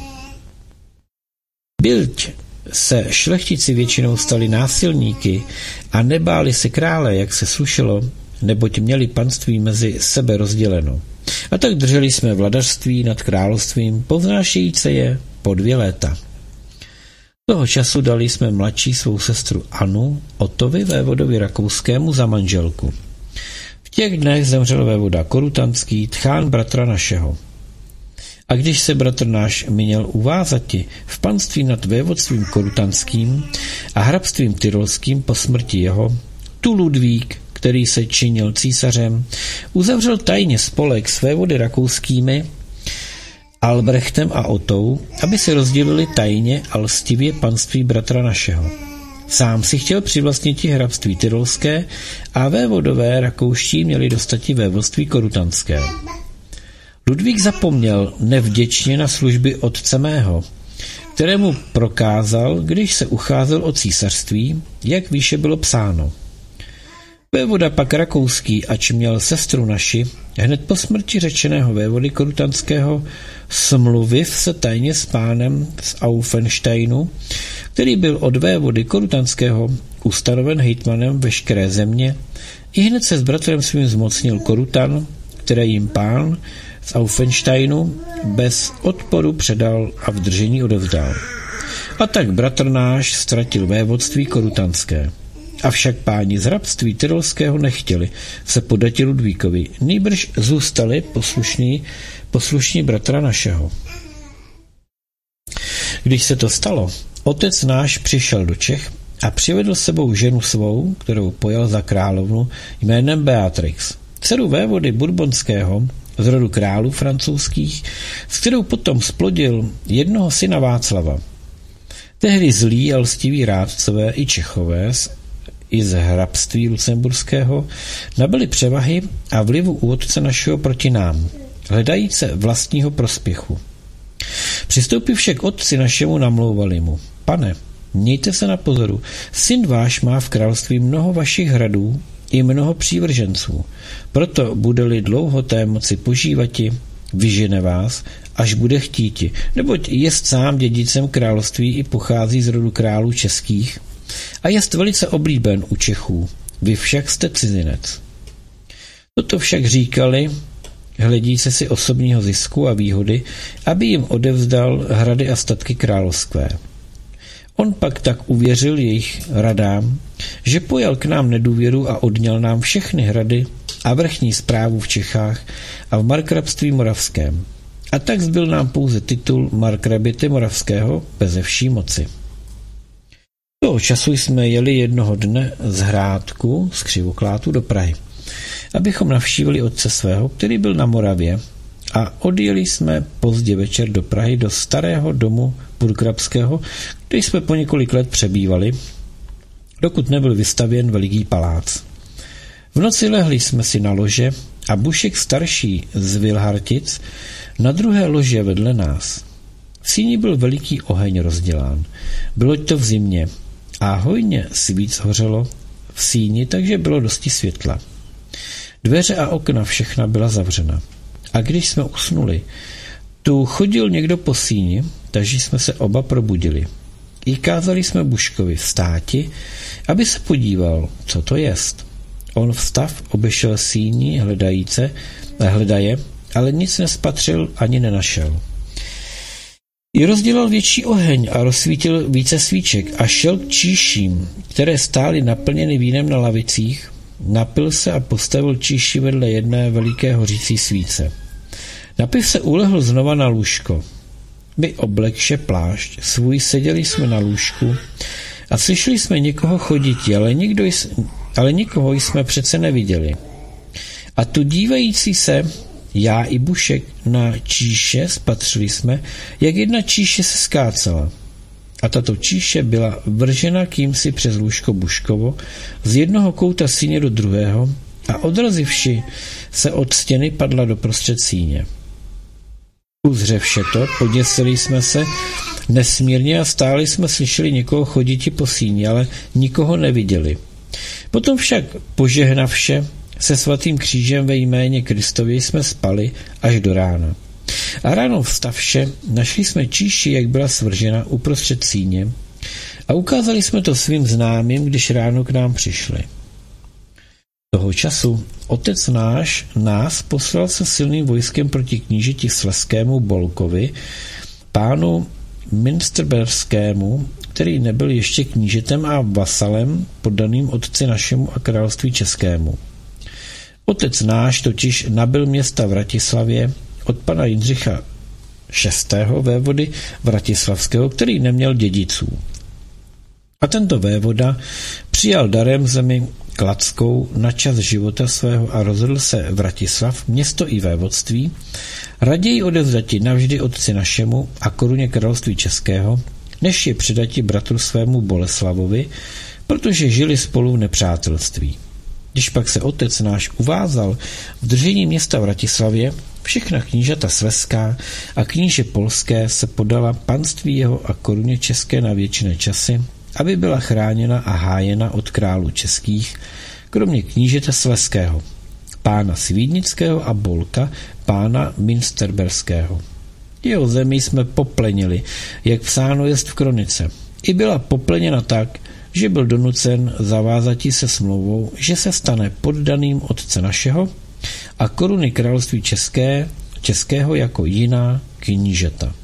Byť se šlechtici většinou stali násilníky a nebáli se krále, jak se slušelo, neboť měli panství mezi sebe rozděleno. A tak drželi jsme vladařství nad královstvím, povznášejíce je po dvě léta. Toho času dali jsme mladší svou sestru Anu Otovi vévodovi rakouskému za manželku. V těch dnech zemřel vévoda Korutanský, tchán bratra našeho. A když se bratr náš měl uvázati v panství nad vévodstvím korutanským a hrabstvím tyrolským po smrti jeho, tu Ludvík, který se činil císařem, uzavřel tajně spolek s vévody rakouskými Albrechtem a Otou, aby se rozdělili tajně a lstivě panství bratra našeho. Sám si chtěl přivlastnit hrabství tyrolské a vévodové rakouští měli dostati vévodství korutanské. Ludvík zapomněl nevděčně na služby otce mého, kterému prokázal, když se ucházel o císařství, jak výše bylo psáno. Vévoda pak rakouský, ač měl sestru naši, hned po smrti řečeného vévody korutanského smluviv se tajně s pánem z Aufensteinu, který byl od vévody korutanského ustanoven hejtmanem veškeré země, i hned se s bratrem svým zmocnil Korutan, které jim pán z Aufensteinu bez odporu předal a v držení odevzdal. A tak bratr náš ztratil vévodství korutanské. Avšak páni z hrabství tyrolského nechtěli se podati Ludvíkovi, nýbrž zůstali poslušní, poslušní bratra našeho. Když se to stalo, otec náš přišel do Čech a přivedl s sebou ženu svou, kterou pojal za královnu jménem Beatrix, dceru vévody Bourbonského z rodu králů francouzských, s kterou potom splodil jednoho syna Václava. Tehdy zlí a lstiví rádcové i Čechové i z hrabství lucemburského nabyli převahy a vlivu u otce našeho proti nám, hledajíce vlastního prospěchu. Přistoupí však k otci našemu, namlouvali mu: Pane, mějte se na pozoru, syn váš má v království mnoho vašich hradů i mnoho přívrženců, proto bude-li dlouho té moci požívati, vyžene vás, až bude chtíti, neboť jest sám dědicem království i pochází z rodu králů českých a jest velice oblíben u Čechů, vy však jste cizinec. Toto však říkali, hledíce si osobního zisku a výhody, aby jim odevzdal hrady a statky královské. On pak tak uvěřil jejich radám, že pojal k nám nedůvěru a odňal nám všechny hrady a vrchní správu v Čechách a v markrabství moravském. A tak zbyl nám pouze titul markrabity moravského beze vší moci. Toho času jsme jeli jednoho dne z Hrádku z Křivoklátu do Prahy, abychom navštívili otce svého, který byl na Moravě, a odjeli jsme pozdě večer do Prahy do starého domu burgrabského, kde jsme po několik let přebývali, dokud nebyl vystavěn veliký palác. V noci lehli jsme si na lože a Bušek starší z Vilhartic na druhé lože vedle nás. V síni byl veliký oheň rozdělán. Bylo to v zimě a hojně svíc hořelo v síni, takže bylo dosti světla. Dveře a okna všechna byla zavřena. A když jsme usnuli, tu chodil někdo po síni, takže jsme se oba probudili. I kázali jsme Buškovi vstáti, aby se podíval, co to jest. On vstav obešel síni hledajíce, hledaje, ale nic nespatřil ani nenašel. I rozdělal větší oheň a rozsvítil více svíček a šel k číším, které stály naplněny vínem na lavicích, napil se a postavil číši vedle jedné veliké hořící svíce. Napiv se ulehl znova na lůžko. My oblekše plášť svůj seděli jsme na lůžku a slyšeli jsme někoho chodit, ale, nikdo js, ale nikoho jsme přece neviděli. A tu dívající se, já i Bušek, na číše spatřili jsme, jak jedna číše se skácela. A tato číše byla vržena kýmsi přes lůžko Buškovo z jednoho kouta síně do druhého a odrazivši se od stěny padla do prostřed síně. Uzřevše to, poděsili jsme se nesmírně a stále jsme slyšeli někoho choditi po síni, ale nikoho neviděli. Potom však požehnavše se svatým křížem ve jméně Kristově jsme spali až do rána. A ráno vstavše našli jsme číši, jak byla svržena uprostřed síně a ukázali jsme to svým známým, když ráno k nám přišli. Toho času otec náš nás poslal se silným vojskem proti knížeti Slezskému Bolkovi, pánu Münsterberskému, který nebyl ještě knížetem a vasalem poddaným otci našemu a království českému. Otec náš totiž nabyl města Vratislavě od pana Jindřicha šestého vévody Vratislavského, který neměl dědiců. A tento vévoda přijal darem zemi Kladskou na čas života svého a rozhodl se Vratislav, město i vévodství, raději odevzdati navždy otci našemu a koruně království českého, než je předati bratru svému Boleslavovi, protože žili spolu v nepřátelství. Když pak se otec náš uvázal v držení města Vratislavě, všechna knížata slezská a kníže polské se podala panství jeho a koruně české na věčné časy, aby byla chráněna a hájena od králů českých, kromě knížete slezského, pána Svídnického a Bolka, pána Münsterberského. Jeho zemi jsme poplenili, jak psáno jest v kronice. I byla popleněna tak, že byl donucen zavázati se smlouvou, že se stane poddaným otce našeho a koruny království české, českého jako jiná knížeta.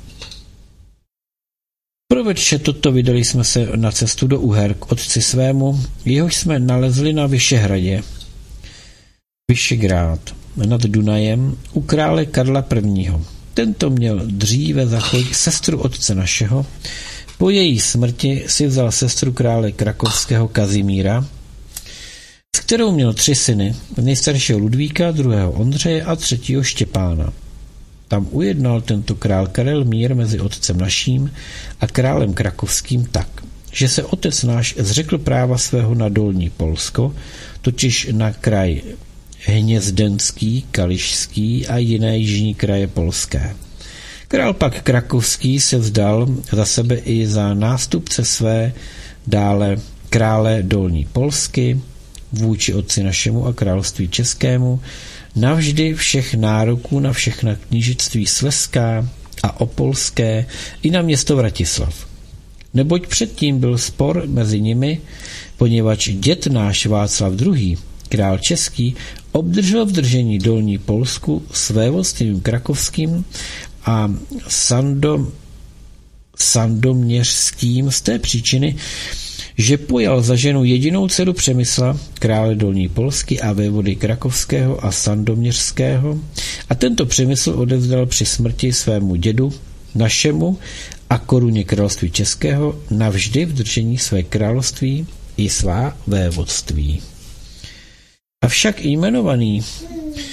Provedše toto vydali jsme se na cestu do Uher k otci svému, jehož jsme nalezli na Vyšehradě, Vyšegrád, nad Dunajem, u krále Karla prvního. Tento měl dříve zachodit sestru otce našeho, po její smrti si vzal sestru krále krakovského Kazimíra, s kterou měl tři syny, nejstaršího Ludvíka, druhého Ondřeje a třetího Štěpána. Tam ujednal tento král Karel mír mezi otcem naším a králem krakovským tak, že se otec náš zřekl práva svého na dolní Polsko, totiž na kraj Hnězdenský, Kališský a jiné jižní kraje polské. Král pak krakovský se vzdal za sebe i za nástupce své dále krále dolní Polsky vůči otci našemu a království českému navždy všech nároků na všechna knížectví slezská a opolské i na město Vratislav. Neboť předtím byl spor mezi nimi, poněvadž děd náš Václav druhý., král český, obdržel v držení dolní Polsku s vévodstvím krakovským a Sandom, sandoměřským z té příčiny, že pojal za ženu jedinou dceru Přemysla, krále dolní Polsky a vévody krakovského a sandoměřského, a tento Přemysl odevzdal při smrti svému dědu, našemu a koruně království českého navždy v držení své království i svá vévodství. Avšak jmenovaný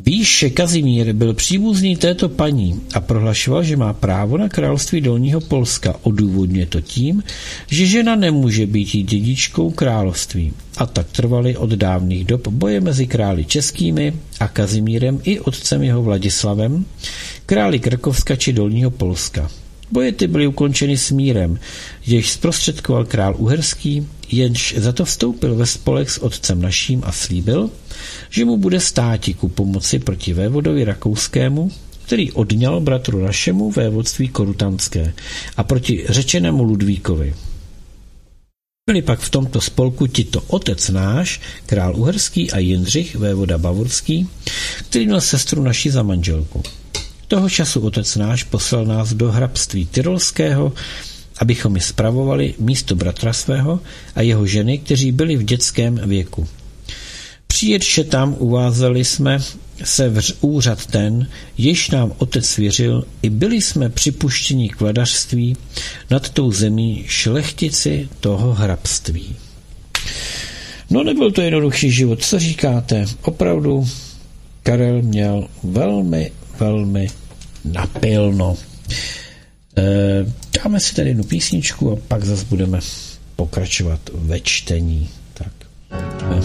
Píše Kazimír byl příbuzný této paní a prohlašoval, že má právo na království Dolního Polska. Odůvodňuje to tím, že žena nemůže být dědičkou království. A tak trvaly od dávných dob boje mezi králi českými a Kazimírem i otcem jeho Vladislavem, králi Krakovska či Dolního Polska. Boje ty byly ukončeny smírem, jež zprostředkoval král Uherský, jenž za to vstoupil ve spolek s otcem naším a slíbil, že mu bude státi ku pomoci proti vévodovi Rakouskému, který odňal bratru našemu vévodství Korutanské, a proti řečenému Ludvíkovi. Byli pak v tomto spolku tito otec náš, král Uherský, a Jindřich, vévoda Bavorský, který měl sestru naši za manželku. Toho času otec náš poslal nás do hrabství Tyrolského, abychom ji spravovali místo bratra svého a jeho ženy, kteří byli v dětském věku. Přijedše tam uvázali jsme se v úřad ten, jež nám otec svěřil, i byli jsme připuštěni k vladařství nad tou zemí šlechtici toho hrabství. No, nebyl to jednoduchý život, co říkáte? Opravdu Karel měl velmi, velmi napilno. E, dáme si tady jednu písničku a pak zase budeme pokračovat ve čtení. Tak. E.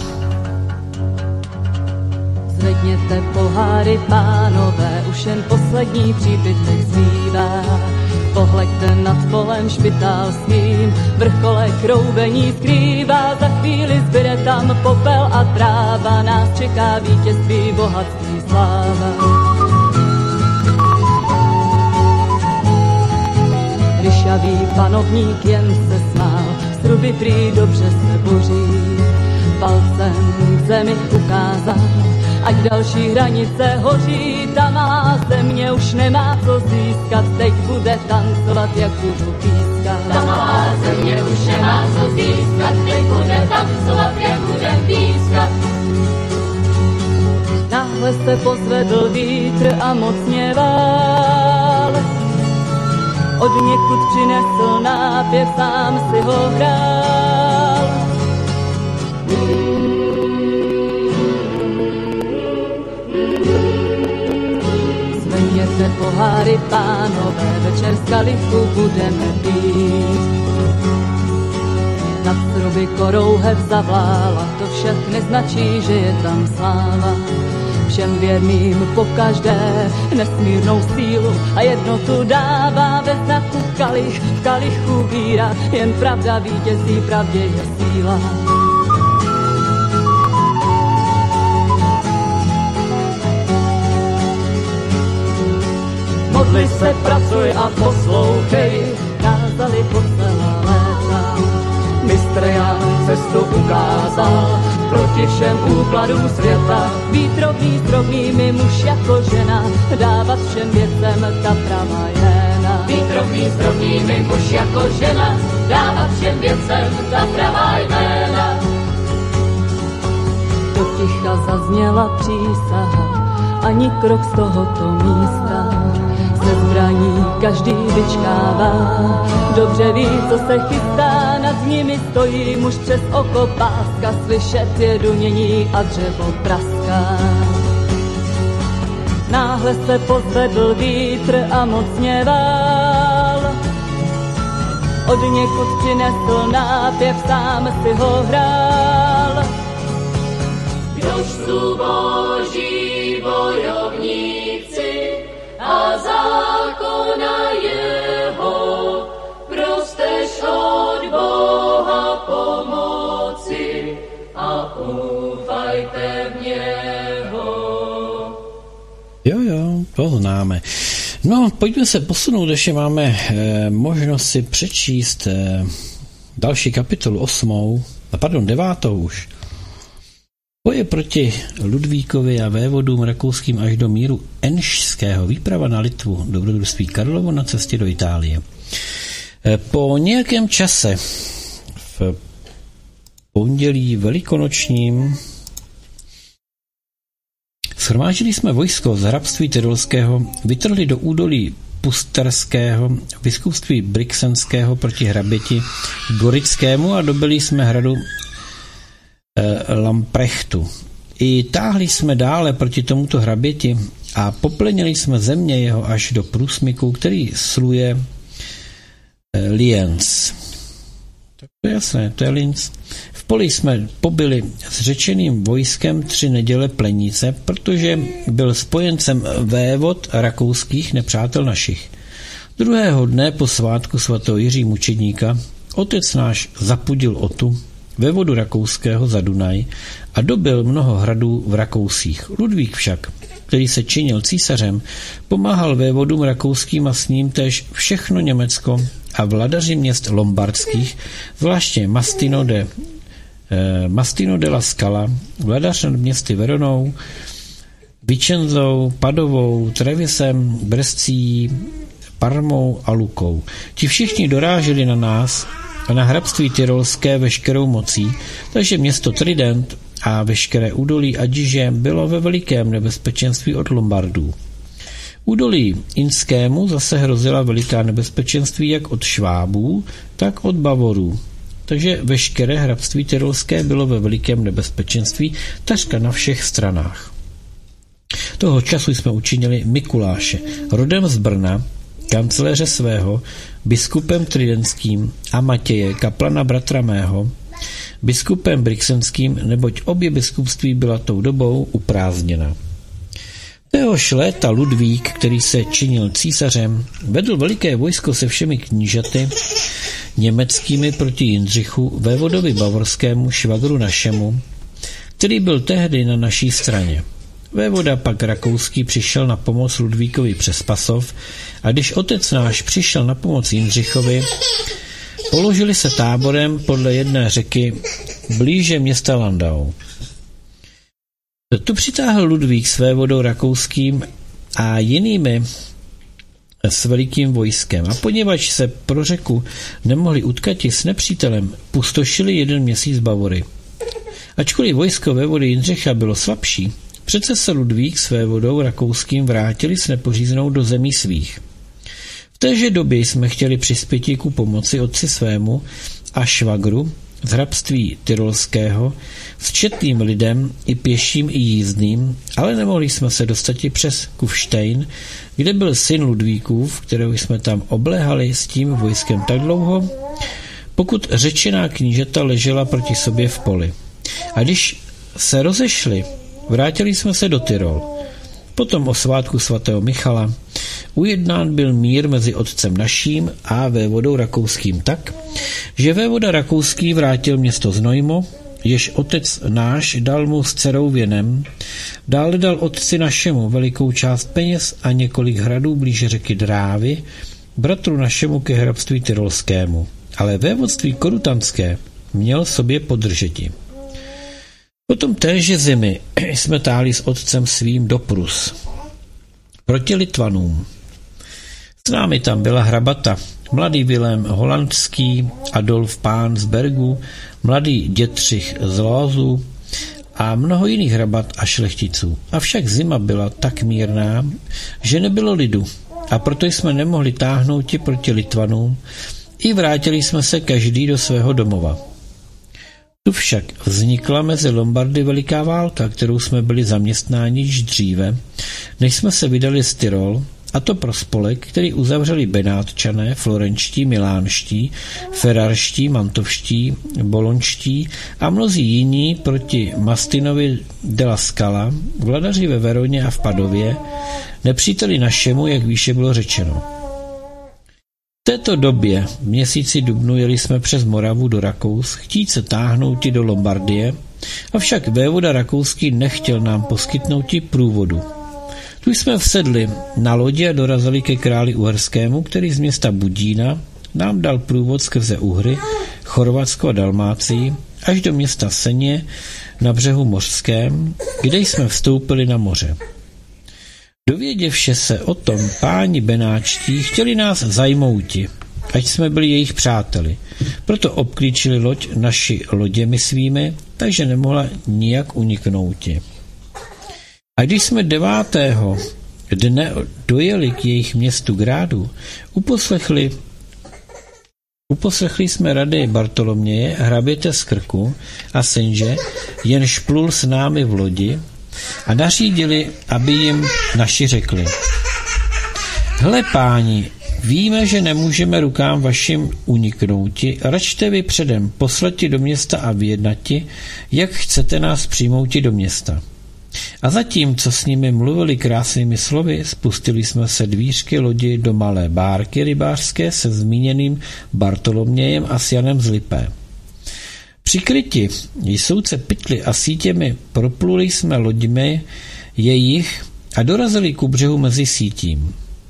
Zvedněte poháry, pánové, už jen poslední příbytek zbývá. Pohleďte nad polem špitálským, vrcholek roubení skrývá. Za chvíli zbyde tam popel a tráva, nás čeká vítězství, bohatství, sláva. Ryšavý panovník jen se smál, sruby prý dobře se boří. Palcem k zemi ukázal, ať další hranice hoří. Ta malá země už nemá co získat, teď bude tancovat, jak budu pískat. Ta malá země už nemá co získat, teď bude tancovat, jak budem pískat. Náhle se pozvedl vítr a mocně vál, od někud přinesl nápěv, sám si ho hrál. Zvedněte poháry, pánové, večer z kalichu budeme pít. Nad sruby korouhev zavlála, to však neznačí, že je tam sláva. Všem věrným pokaždé nesmírnou sílu a jednotu dává ve znaku kalich, v kalichu víra, jen pravda vítězí, pravdě je síla. Modli se, pracuj a poslouchej, kázali po celá léta. Mistr Jan cestu ukázal proti všem úkladům světa. Být rovný s rovnými, muž jako žena, dávat všem věcem ta pravá jména. Být rovný s rovnými, muž jako žena, dávat všem věcem ta pravá jména. Do ticha zazněla přísaha, ani krok z tohoto místa. Ze zbraní každý vyčkává, dobře ví, co se chystá. Nad nimi stojí muž přes oko páska, slyšet je dunění a dřevo praská. Náhle se pozvedl vítr a mocně vál, od někud přinesl nápěv, sám si ho hrál. Kdož jsou boží bojovníci a zákona jeho, prosteš od Boha pomoci a úfajte v něho. Jo, jo, to známe. No, pojďme se posunout, ještě máme eh, možnost si přečíst eh, další kapitolu, osmou, a pardon, devátou už. Boje proti Ludvíkovi a vévodům rakouským až do míru Enšského, výprava na Litvu, dobrodružství Karlovo na cestě do Itálie. Po nějakém čase v pondělí velikonočním shromáždili jsme vojsko z hrabství Tyrolského, vytrhli do údolí Pusterského, biskupství Brixenského proti hraběti Gorickému a dobili jsme hradu Lamprechtu. I táhli jsme dále proti tomuto hraběti a poplenili jsme země jeho až do průsmyku, který sluje eh, Lienz. Tak to je jasné, to je Linz. V poli jsme pobyli s řečeným vojskem tři neděle plenice, protože byl spojencem vévod rakouských nepřátel našich. Druhého dne po svátku svatého Jiří mučedníka otec náš zapudil Otu, vévodu rakouského za Dunaj, a dobil mnoho hradů v Rakousích. Ludvík však, který se činil císařem, pomáhal vévodům rakouským a s ním též všechno Německo a vladaři měst lombardských, zvláště Mastino de, eh, Mastino de la Scala, vladař nad městy Veronou, Vicenzou, Padovou, Trevisem, Brescí, Parmou a Lukou. Ti všichni doráželi na nás a na hrabství tyrolské veškerou mocí, takže město Trident a veškeré údolí Adige bylo ve velikém nebezpečenství od Lombardů. Údolí Inskému zase hrozila veliká nebezpečenství jak od Švábů, tak od Bavorů. Takže veškeré hrabství tyrolské bylo ve velikém nebezpečenství takřka na všech stranách. Toho času jsme učinili Mikuláše, rodem z Brna, kancléře svého, biskupem tridentským a Matěje, kaplana bratra mého, biskupem brixenským, neboť obě biskupství byla tou dobou uprázdněna. Téhož léta Ludvík, který se činil císařem, vedl veliké vojsko se všemi knížaty německými proti Jindřichu, vévodovi bavorskému, švagru našemu, který byl tehdy na naší straně. Vévoda pak rakouský přišel na pomoc Ludvíkovi přes Pasov a když otec náš přišel na pomoc Jindřichovi, položili se táborem podle jedné řeky blíže města Landau. Tu přitáhl Ludvík s vévodou rakouským a jinými s velikým vojskem. A poněvadž se pro řeku nemohli utkati s nepřítelem, pustošili jeden měsíc Bavory. Ačkoliv vojsko vévody Jindřicha bylo slabší, přece se Ludvík s vévodou rakouským vrátili s nepořízenou do zemí svých. V téže době jsme chtěli přispěti ku pomoci otci svému a švagru z hrabství tyrolského s četným lidem i pěším i jízdným, ale nemohli jsme se dostat i přes Kufštejn, kde byl syn Ludvíkův, kterého jsme tam obléhali s tím vojskem tak dlouho, pokud řečená knížata ležela proti sobě v poli. A když se rozešli, vrátili jsme se do Tyrol. Potom o svátku svatého Michala ujednán byl mír mezi otcem naším a vévodou rakouským tak, že vévoda rakouský vrátil město Znojmo, jež otec náš dal mu s dcerou Věnem, dále dal otci našemu velikou část peněz a několik hradů blíže řeky Drávy, bratru našemu ke hrabství tyrolskému, ale vévodství korutanské měl sobě podržeti. Potom téže zimy jsme táhli s otcem svým do Prus proti Litvanům. S námi tam byla hrabata, mladý Vilém Holandský, Adolf Pán z Bergu, mladý Dětřich z Lózu a mnoho jiných hrabat a šlechticů. Avšak zima byla tak mírná, že nebylo lidu a proto jsme nemohli táhnout ti proti Litvanům i vrátili jsme se každý do svého domova. Tu však vznikla mezi Lombardy veliká válka, kterou jsme byli zaměstnáni již dříve, než jsme se vydali z Tyrol, a to pro spolek, který uzavřeli Benátčané, florenčtí, milánští, ferrarští, mantovští, bolonští a mnozí jiní proti Mastinovi de la Scala, vladaři ve Veroně a v Padově, nepříteli našemu, jak výše bylo řečeno. V této době, v měsíci dubnu, jeli jsme přes Moravu do Rakous, chtít se táhnout do Lombardie, avšak vévoda rakouský nechtěl nám poskytnout průvodu. Tu jsme vsedli na lodě a dorazili ke králi Uherskému, který z města Budína nám dal průvod skrze Uhry, Chorvatsko a Dalmácii až do města Seně na břehu mořském, kde jsme vstoupili na moře. Dověděvše se o tom, páni benáčtí chtěli nás zajmouti, ať jsme byli jejich přáteli. Proto obklíčili loď naši loděmi svými, takže nemohla nijak uniknouti. A když jsme devátého dne dojeli k jejich městu Grádu, uposlechli Uposlechli jsme rady Bartoloměje, hraběte z Krku a Senže, jenž plul s námi v lodi, a nařídili, aby jim naši řekli: Hle, páni, víme, že nemůžeme rukám vašim uniknouti, račte vy předem poslati do města a vyjednati, jak chcete nás přijmouti do města. A zatím, co s nimi mluvili krásnými slovy, spustili jsme se dvířky lodi do malé bárky rybářské se zmíněným Bartolomějem a s Janem z Lipé. Přikryti jsouce pytli a sítěmi propluli jsme loďmi jejich a dorazili ku břehu mezi sítím.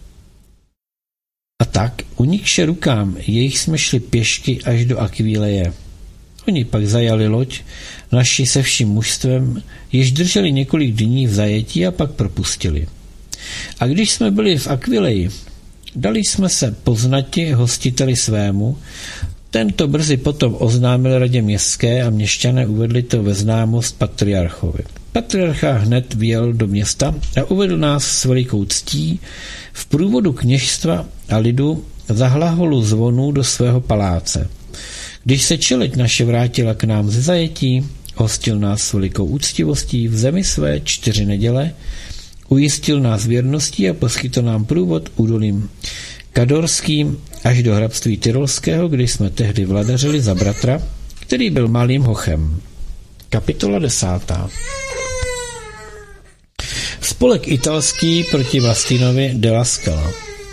A tak, unikše rukám, jejich jsme šli pěšky až do Akvíleje. Oni pak zajali loď, naši se vším mužstvem, již drželi několik dní v zajetí a pak propustili. A když jsme byli v Akvileji, dali jsme se poznati hostiteli svému, tento brzy potom oznámil radě městské a měšťané uvedli to ve známost patriarchovi. Patriarcha hned vyjel do města a uvedl nás s velikou ctí v průvodu kněžstva a lidu za hlaholu zvonů do svého paláce. Když se čeleť naše vrátila k nám ze zajetí, hostil nás s velikou úctivostí v zemi své čtyři neděle, ujistil nás věrností a poskytl nám průvod údolím kadorským až do hrabství Tyrolského, kde jsme tehdy vladařili za bratra, který byl malým hochem. Kapitola desátá. Spolek italský proti Vlastinovi de la Scala.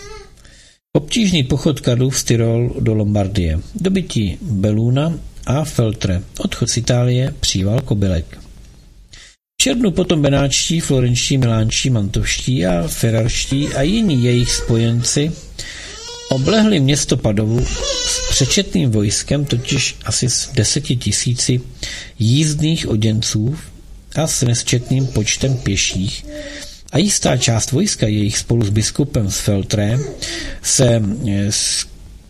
Obtížný pochod Karlův z Tyrol do Lombardie. Dobytí Beluna a Feltre. Odchod z Itálie, příval Kobylek. V červnu potom benáčtí, florenští, milánští, mantovští a ferrarští a jiní jejich spojenci oblehli město Padovu s přečetným vojskem, totiž asi s deseti tisíci jízdných oděnců a s nesčetným počtem pěších, a jistá část vojska jejich spolu s biskupem z Feltre se s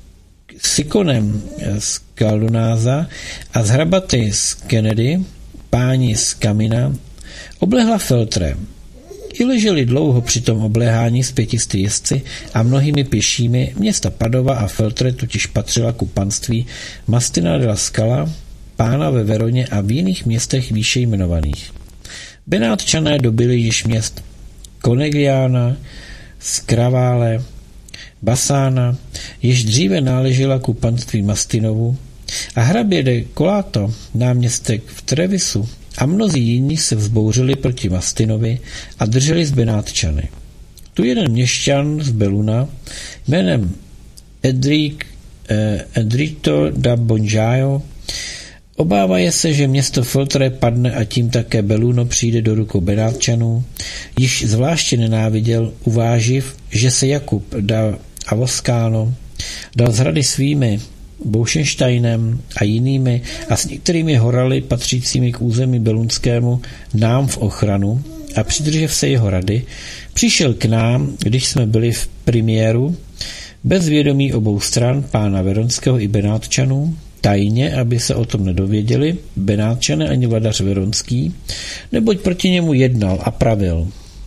Sikonem z Kaldunáza a s hrabaty z Kennedy, páni z Kamina, oblehla Feltre. I leželi dlouho při tom obléhání s pětisty jezdci a mnohými pěšími. Města Padova a Feltre totiž patřila ku panství Mastina de la Scala, pána ve Veroně a v jiných městech výše jmenovaných. Benátčané dobyli již měst Conegliana, Skravále, Basána, jež dříve náležela ku panství Mastinovu, a hrabě de Collato, náměstek v Trevisu, a mnozí jiní se vzbouřili proti Mastinovi a drželi z Benátčany. Tu jeden měšťan z Beluna jménem Edric, eh, Edrito da Bonjaio obávaje se, že město Feltre padne a tím také Beluno přijde do rukou Benátčanů, již zvláště nenáviděl, uváživ, že se Jakub da Avoscano dal z hrady svými Boušenštajnem a jinými a s některými horaly patřícími k území belunskému nám v ochranu a přidržev se jeho rady, přišel k nám, když jsme byli v Priměru, bez vědomí obou stran, pána Veronského i Benátčanů, tajně, aby se o tom nedověděli, Benátčané ani vladař Veronský, neboť proti němu jednal a pravil: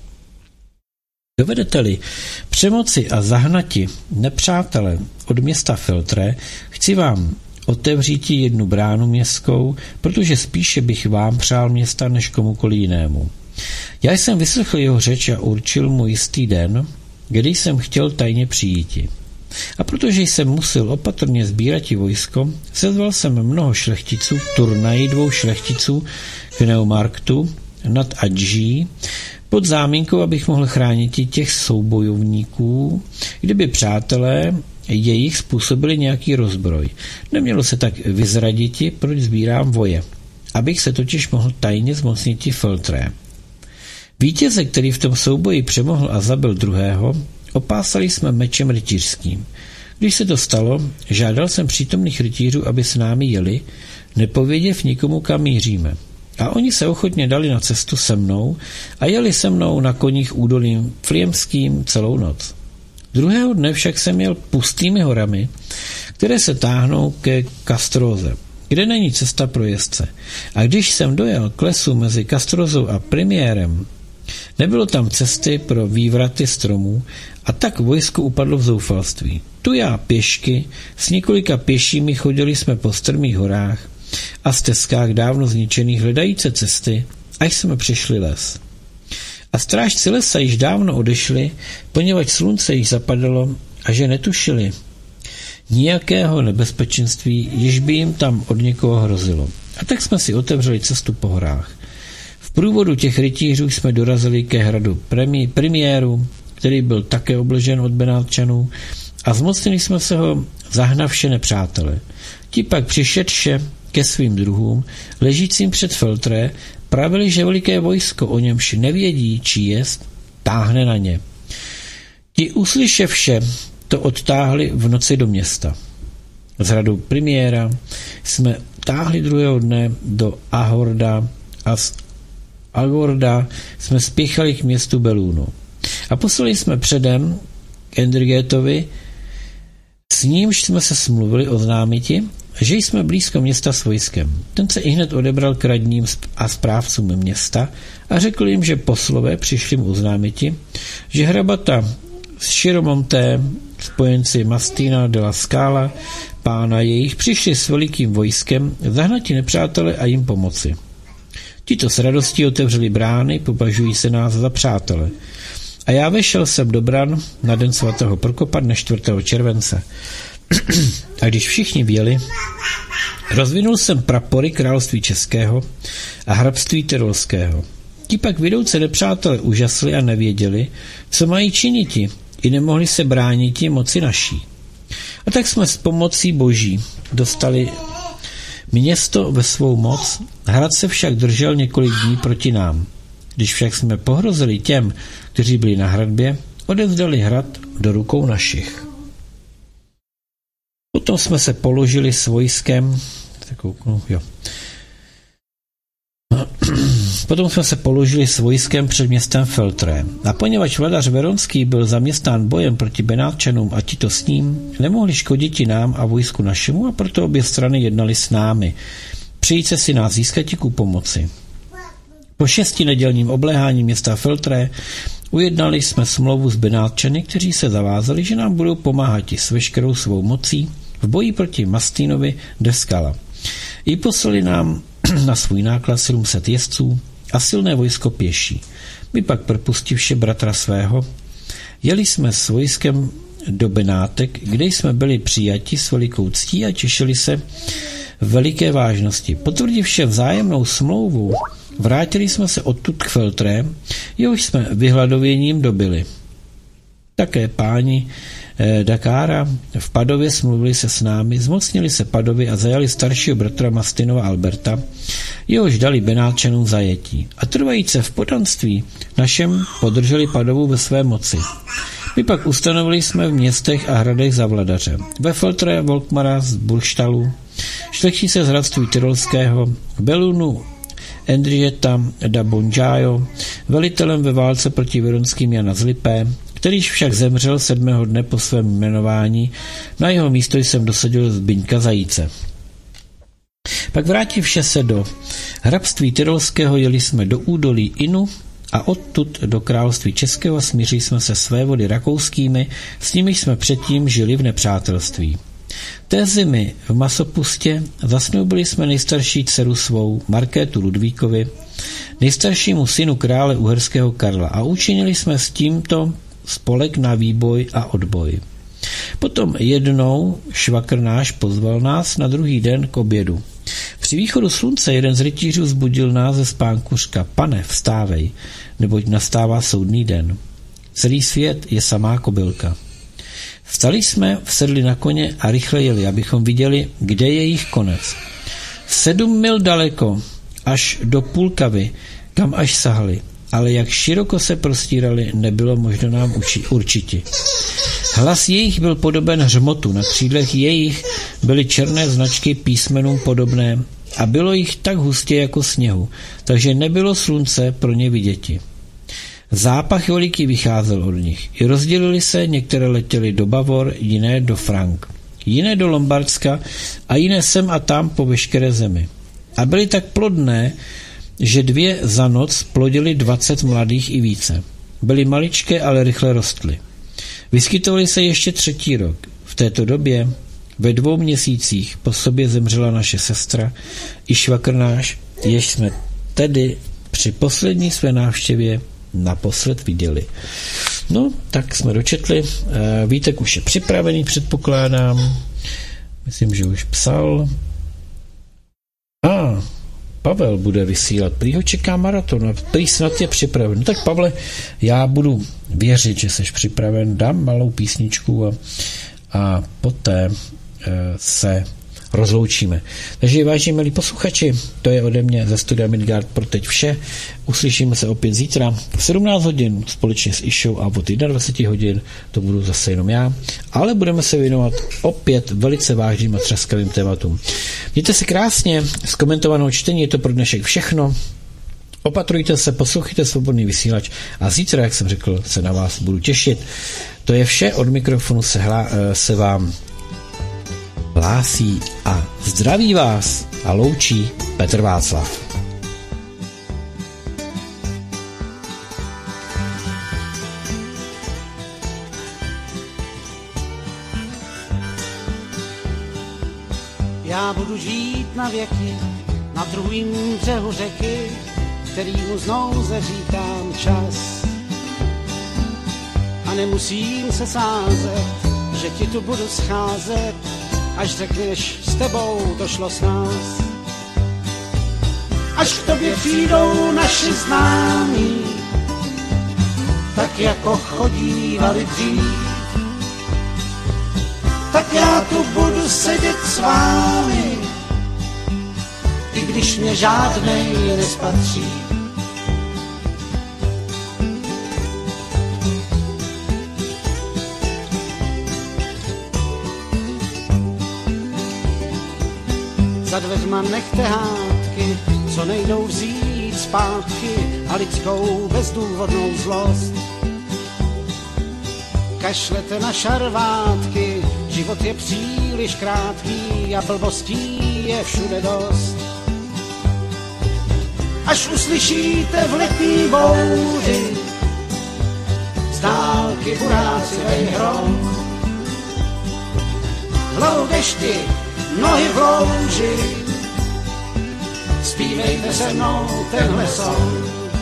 Dovedete-li přemoci a zahnati nepřátele od města Feltre, chci vám otevřít jednu bránu městskou, protože spíše bych vám přál města než komukoli jinému. Já jsem vyslechl jeho řeč a určil mu jistý den, kdy jsem chtěl tajně přijíti. A protože jsem musel opatrně sbírati vojsko, sezval jsem mnoho šlechticů, turnají dvou šlechticů k Neumarktu nad Adží, pod zámínkou, abych mohl chránit těch soubojovníků, kdyby přátelé jejich způsobili nějaký rozbroj. Nemělo se tak vyzraditi, proč sbírám voje, abych se totiž mohl tajně zmocniti Feltré. Vítěze, který v tom souboji přemohl a zabil druhého, opásali jsme mečem rytířským. Když se to stalo, žádal jsem přítomných rytířů, aby s námi jeli, nepověděv nikomu, kam míříme. A oni se ochotně dali na cestu se mnou a jeli se mnou na koních údolím Fliemským celou noc. Druhého dne však jsem jel pustými horami, které se táhnou ke Kastroze, kde není cesta pro jezdce. A když jsem dojel k lesu mezi Kastrozou a Primierem, Nebylo tam cesty pro vývraty stromů a tak vojsko upadlo v zoufalství. Tu já pěšky, s několika pěšími chodili jsme po strmých horách a stezkách dávno zničených hledajíce cesty, až jsme přišli les. A strážci lesa již dávno odešli, poněvadž slunce již zapadalo a že netušili nijakého nebezpečenství, již by jim tam od někoho hrozilo. A tak jsme si otevřeli cestu po horách. V průvodu těch rytířů jsme dorazili ke hradu premiéru, který byl také obležen od Benátčanů, a zmocnili jsme se ho zahnavše nepřátele. Ti pak přišedše ke svým druhům, ležícím před Feltré, pravili, že veliké vojsko, o němž nevědí, či jest, táhne na ně. Ti uslyševše to odtáhli v noci do města. Z hradu premiéra jsme táhli druhého dne do Ahorda a z Agorda jsme spěchali k městu Belúnu. A poslali jsme předem k Endrigetovi, s nímž jsme se smluvili oznámiti, že jsme blízko města s vojskem. Ten se ihned odebral k radním a správcům města a řekl jim, že poslové přišli mu oznámiti, že hrabata z Širomonté, spojenci Mastina de la Scala, pána jejich, přišli s velikým vojskem zahnati nepřátele a jim pomoci. Tito s radostí otevřeli brány, považují se nás za přátele. A já vešel jsem do bran na den svatého Prokopa dne čtvrtého července. A když všichni věli, rozvinul jsem prapory království českého a hrabství tyrolského. Ti pak vidouce nepřátelé úžasli a nevěděli, co mají činiti, i nemohli se brániti moci naší. A tak jsme s pomocí boží dostali město ve svou moc, hrad se však držel několik dní proti nám. Když však jsme pohrozili těm, kteří byli na hradbě, odevzdali hrad do rukou našich. Potom jsme se položili s vojskem, no, jo. Potom jsme se položili s vojskem před městem Feltré. A poněvadž vladař Veronský byl zaměstnán bojem proti Benátčanům a tito s ním, nemohli škoditi nám a vojsku našemu, a proto obě strany jednali s námi. Přijít se si nás získati ku pomoci. Po šesti nedělním obléhání města Feltré ujednali jsme smlouvu s Benátčany, kteří se zavázali, že nám budou pomáhat s veškerou svou mocí v boji proti Mastinovi de Scala. I poslali nám na svůj náklad sedm set jezdců a silné vojsko pěší. My pak propustivši bratra svého, jeli jsme s vojskem do Benátek, kde jsme byli přijati s velikou ctí a těšili se veliké vážnosti. Potvrdivši vzájemnou smlouvu, vrátili jsme se odtud k Feltré, jehož jsme vyhladověním dobili. Také páni eh, Dakára v Padově smluvili se s námi, zmocnili se Padovy a zajali staršího bratra Mastinova Alberta, jehož dali Benátčanům zajetí. A trvajíce v podanství našem podrželi Padovu ve své moci. My pak ustanovili jsme v městech a hradech za vladaře. Ve Feltré Volkmara z Burštalu, šlechtice z hradství tyrolského, v Belúnu Endrieta da Bonjajo, velitelem ve válce proti Veronským Jana z Lipé, kterýž však zemřel sedmého dne po svém jmenování, na jeho místo jsem dosadil Zbyňka Zajíce. Pak vrátivše se do hrabství tyrolského jeli jsme do údolí Inu a odtud do království českého a smířili jsme se své vody rakouskými, s nimi jsme předtím žili v nepřátelství. Té zimy v Masopustě zasnoubili jsme nejstarší dceru svou, Markétu Ludvíkovi, nejstaršímu synu krále uherského Karla, a učinili jsme s tímto spolek na výboj a odboj. Potom jednou švakr náš pozval nás na druhý den k obědu. Při východu slunce jeden z rytířů zbudil nás ze spánku, říká: Pane, vstávej, neboť nastává soudný den. Celý svět je samá kobylka. Vstali jsme, vsedli na koně a rychle jeli, abychom viděli, kde je jejich konec. Sedm mil daleko, až do Půlkavy, kam až sahali, ale jak široko se prostírali, nebylo možno nám uči- určiti. Hlas jejich byl podoben hřmotu, na křídlech jejich byly černé značky písmenům podobné a bylo jich tak hustě jako sněhu, takže nebylo slunce pro ně viděti. Zápach veliký vycházel od nich. I rozdělili se, některé letěly do Bavor, jiné do Frank, jiné do Lombardska a jiné sem a tam po veškeré zemi. A byly tak plodné, že dvě za noc plodily dvacet mladých i více. Byly maličké, ale rychle rostly. Vyskytovaly se ještě třetí rok. V této době ve dvou měsících po sobě zemřela naše sestra i švakr náš, jež jsme tedy při poslední své návštěvě naposled viděli. No, tak jsme dočetli. Vítek už je připravený, předpokládám. Myslím, že už psal. A Pavel bude vysílat. Prý ho čeká maraton. Prý snad je připraven. No tak Pavle, já budu věřit, že jsi připraven. Dám malou písničku a, a poté e, se rozloučíme. Takže vážení milí posluchači, to je ode mě ze studia Midgard pro teď vše. Uslyšíme se opět zítra v sedmnáct hodin společně s Išou a od dvacet jedna hodin to budu zase jenom já, ale budeme se věnovat opět velice vážným a třaskavým tématům. Mějte se krásně, z komentovaného čtení je to pro dnešek všechno. Opatrujte se, poslouchejte Svobodný vysílač a zítra, jak jsem řekl, se na vás budu těšit. To je vše, od mikrofonu se, hla, se vám hlásí a zdraví vás a loučí Petr Václav. Já budu žít na věky na druhým břehu řeky, kterýmu znouze říkám čas. A nemusím se sázet, že ti tu budu scházet, až řekneš, s tebou to šlo s nás. Až k tobě přijdou naši známí, tak jako chodívali dřív, tak já tu budu sedět s vámi, i když mě žádnej nespatří. Za dveřma nechte hádky, co nejdou vzít zpátky, a lidskou bezdůvodnou zlost. Kašlete na šarvátky, život je příliš krátký a blbostí je všude dost. Až uslyšíte v letní bouři z dálky buráci vej hrom, hlavou dešti, nohy v louži, zpívejte se mnou tenhle song.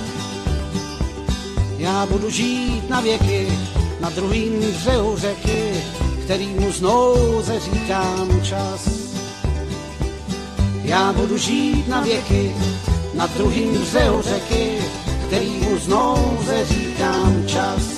Já budu žít na věky na druhým břehu řeky, kterýmu znouze říkám čas. Já budu žít na věky na druhým břehu řeky, kterýmu znouze říkám čas.